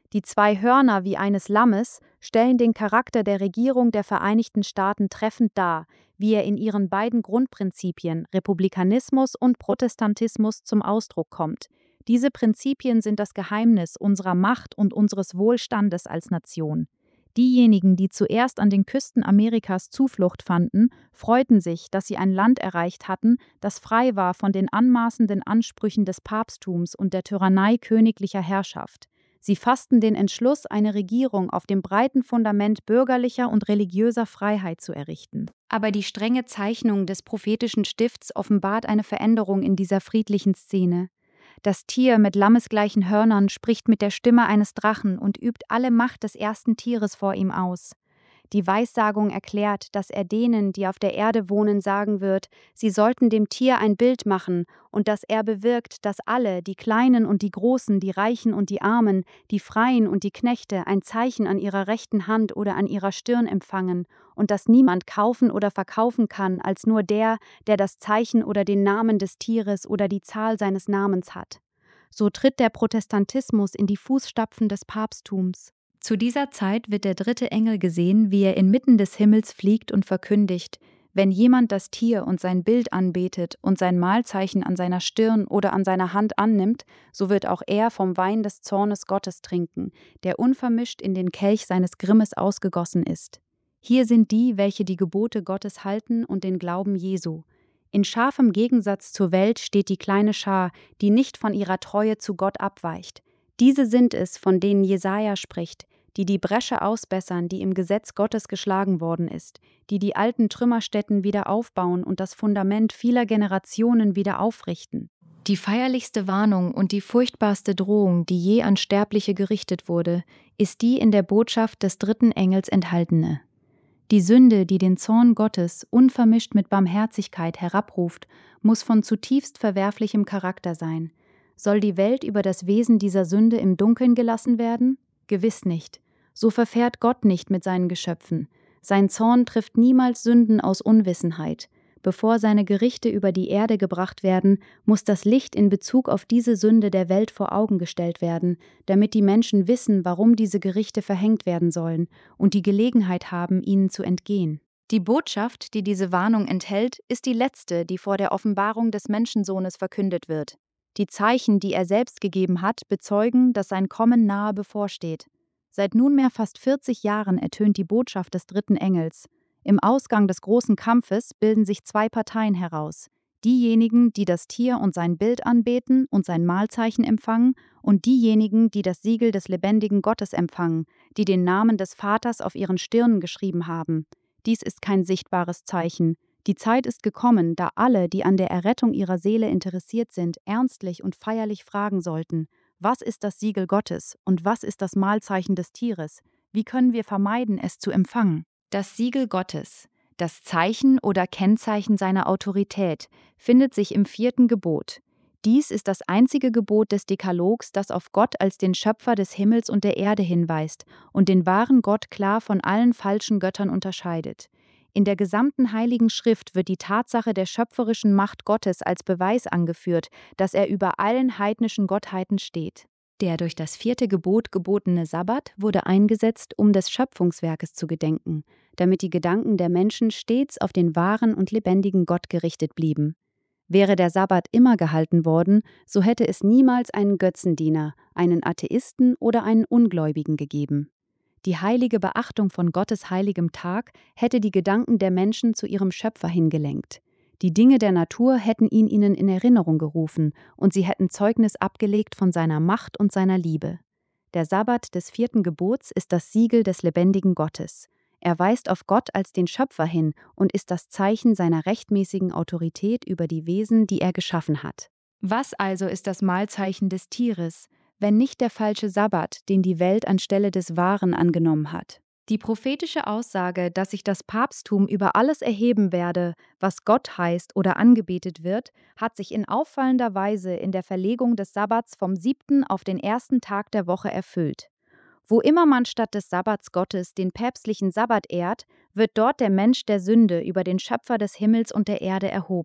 Die zwei Hörner wie eines Lammes stellen den Charakter der Regierung der Vereinigten Staaten treffend dar, wie er in ihren beiden Grundprinzipien, Republikanismus und Protestantismus, zum Ausdruck kommt. Diese Prinzipien sind das Geheimnis unserer Macht und unseres Wohlstandes als Nation. Diejenigen, die zuerst an den Küsten Amerikas Zuflucht fanden, freuten sich, dass sie ein Land erreicht hatten, das frei war von den anmaßenden Ansprüchen des Papsttums und der Tyrannei königlicher Herrschaft. Sie fassten den Entschluss, eine Regierung auf dem breiten Fundament bürgerlicher und religiöser Freiheit zu errichten. Aber die strenge Zeichnung des prophetischen Stifts offenbart eine Veränderung in dieser friedlichen Szene. Das Tier mit lammesgleichen Hörnern spricht mit der Stimme eines Drachen und übt alle Macht des ersten Tieres vor ihm aus. Die Weissagung erklärt, dass er denen, die auf der Erde wohnen, sagen wird, sie sollten dem Tier ein Bild machen und dass er bewirkt, dass alle, die Kleinen und die Großen, die Reichen und die Armen, die Freien und die Knechte, ein Zeichen an ihrer rechten Hand oder an ihrer Stirn empfangen und dass niemand kaufen oder verkaufen kann, als nur der, der das Zeichen oder den Namen des Tieres oder die Zahl seines Namens hat. So tritt der Protestantismus in die Fußstapfen des Papsttums. Zu dieser Zeit wird der dritte Engel gesehen, wie er inmitten des Himmels fliegt und verkündigt: Wenn jemand das Tier und sein Bild anbetet und sein Mahlzeichen an seiner Stirn oder an seiner Hand annimmt, so wird auch er vom Wein des Zornes Gottes trinken, der unvermischt in den Kelch seines Grimmes ausgegossen ist. Hier sind die, welche die Gebote Gottes halten und den Glauben Jesu. In scharfem Gegensatz zur Welt steht die kleine Schar, die nicht von ihrer Treue zu Gott abweicht. Diese sind es, von denen Jesaja spricht, die die Bresche ausbessern, die im Gesetz Gottes geschlagen worden ist, die die alten Trümmerstätten wieder aufbauen und das Fundament vieler Generationen wieder aufrichten. Die feierlichste Warnung und die furchtbarste Drohung, die je an Sterbliche gerichtet wurde, ist die in der Botschaft des dritten Engels enthaltene. Die Sünde, die den Zorn Gottes unvermischt mit Barmherzigkeit herabruft, muss von zutiefst verwerflichem Charakter sein. Soll die Welt über das Wesen dieser Sünde im Dunkeln gelassen werden? Gewiss nicht. So verfährt Gott nicht mit seinen Geschöpfen. Sein Zorn trifft niemals Sünden aus Unwissenheit. Bevor seine Gerichte über die Erde gebracht werden, muss das Licht in Bezug auf diese Sünde der Welt vor Augen gestellt werden, damit die Menschen wissen, warum diese Gerichte verhängt werden sollen und die Gelegenheit haben, ihnen zu entgehen. Die Botschaft, die diese Warnung enthält, ist die letzte, die vor der Offenbarung des Menschensohnes verkündet wird. Die Zeichen, die er selbst gegeben hat, bezeugen, dass sein Kommen nahe bevorsteht. Seit nunmehr fast vierzig Jahren ertönt die Botschaft des dritten Engels. Im Ausgang des großen Kampfes bilden sich zwei Parteien heraus. Diejenigen, die das Tier und sein Bild anbeten und sein Mahlzeichen empfangen, und diejenigen, die das Siegel des lebendigen Gottes empfangen, die den Namen des Vaters auf ihren Stirnen geschrieben haben. Dies ist kein sichtbares Zeichen. Die Zeit ist gekommen, da alle, die an der Errettung ihrer Seele interessiert sind, ernstlich und feierlich fragen sollten: Was ist das Siegel Gottes und was ist das Mahlzeichen des Tieres? Wie können wir vermeiden, es zu empfangen? Das Siegel Gottes, das Zeichen oder Kennzeichen seiner Autorität, findet sich im vierten Gebot. Dies ist das einzige Gebot des Dekalogs, das auf Gott als den Schöpfer des Himmels und der Erde hinweist und den wahren Gott klar von allen falschen Göttern unterscheidet. In der gesamten Heiligen Schrift wird die Tatsache der schöpferischen Macht Gottes als Beweis angeführt, dass er über allen heidnischen Gottheiten steht. Der durch das vierte Gebot gebotene Sabbat wurde eingesetzt, um des Schöpfungswerkes zu gedenken, damit die Gedanken der Menschen stets auf den wahren und lebendigen Gott gerichtet blieben. Wäre der Sabbat immer gehalten worden, so hätte es niemals einen Götzendiener, einen Atheisten oder einen Ungläubigen gegeben. Die heilige Beachtung von Gottes heiligem Tag hätte die Gedanken der Menschen zu ihrem Schöpfer hingelenkt. Die Dinge der Natur hätten ihn ihnen in Erinnerung gerufen und sie hätten Zeugnis abgelegt von seiner Macht und seiner Liebe. Der Sabbat des vierten Gebots ist das Siegel des lebendigen Gottes. Er weist auf Gott als den Schöpfer hin und ist das Zeichen seiner rechtmäßigen Autorität über die Wesen, die er geschaffen hat. Was also ist das Mahlzeichen des Tieres, wenn nicht der falsche Sabbat, den die Welt anstelle des Wahren angenommen hat? Die prophetische Aussage, dass sich das Papsttum über alles erheben werde, was Gott heißt oder angebetet wird, hat sich in auffallender Weise in der Verlegung des Sabbats vom siebten auf den ersten Tag der Woche erfüllt. Wo immer man statt des Sabbats Gottes den päpstlichen Sabbat ehrt, wird dort der Mensch der Sünde über den Schöpfer des Himmels und der Erde erhoben.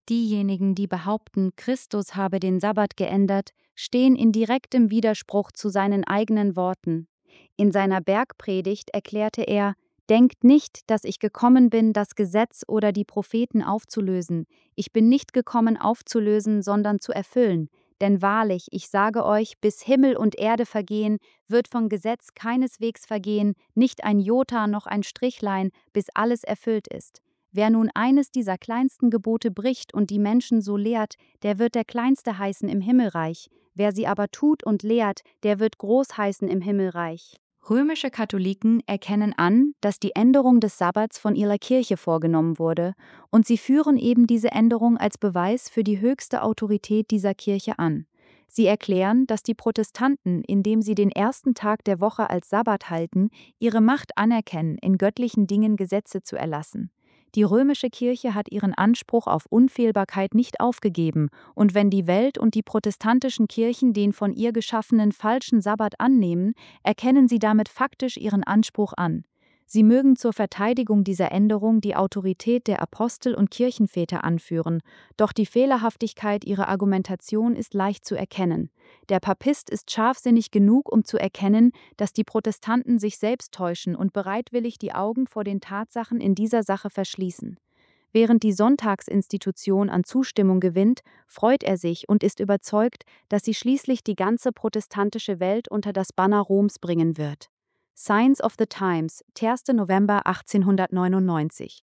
Diejenigen, die behaupten, Christus habe den Sabbat geändert, stehen in direktem Widerspruch zu seinen eigenen Worten. In seiner Bergpredigt erklärte er: Denkt nicht, dass ich gekommen bin, das Gesetz oder die Propheten aufzulösen. Ich bin nicht gekommen, aufzulösen, sondern zu erfüllen. Denn wahrlich, ich sage euch, bis Himmel und Erde vergehen, wird vom Gesetz keineswegs vergehen, nicht ein Jota noch ein Strichlein, bis alles erfüllt ist. Wer nun eines dieser kleinsten Gebote bricht und die Menschen so lehrt, der wird der Kleinste heißen im Himmelreich. Wer sie aber tut und lehrt, der wird groß heißen im Himmelreich. Römische Katholiken erkennen an, dass die Änderung des Sabbats von ihrer Kirche vorgenommen wurde, und sie führen eben diese Änderung als Beweis für die höchste Autorität dieser Kirche an. Sie erklären, dass die Protestanten, indem sie den ersten Tag der Woche als Sabbat halten, ihre Macht anerkennen, in göttlichen Dingen Gesetze zu erlassen. Die römische Kirche hat ihren Anspruch auf Unfehlbarkeit nicht aufgegeben, und wenn die Welt und die protestantischen Kirchen den von ihr geschaffenen falschen Sabbat annehmen, erkennen sie damit faktisch ihren Anspruch an. Sie mögen zur Verteidigung dieser Änderung die Autorität der Apostel und Kirchenväter anführen, doch die Fehlerhaftigkeit ihrer Argumentation ist leicht zu erkennen. Der Papist ist scharfsinnig genug, um zu erkennen, dass die Protestanten sich selbst täuschen und bereitwillig die Augen vor den Tatsachen in dieser Sache verschließen. Während die Sonntagsinstitution an Zustimmung gewinnt, freut er sich und ist überzeugt, dass sie schließlich die ganze protestantische Welt unter das Banner Roms bringen wird. Signs of the Times, erster November achtzehnhundertneunundneunzig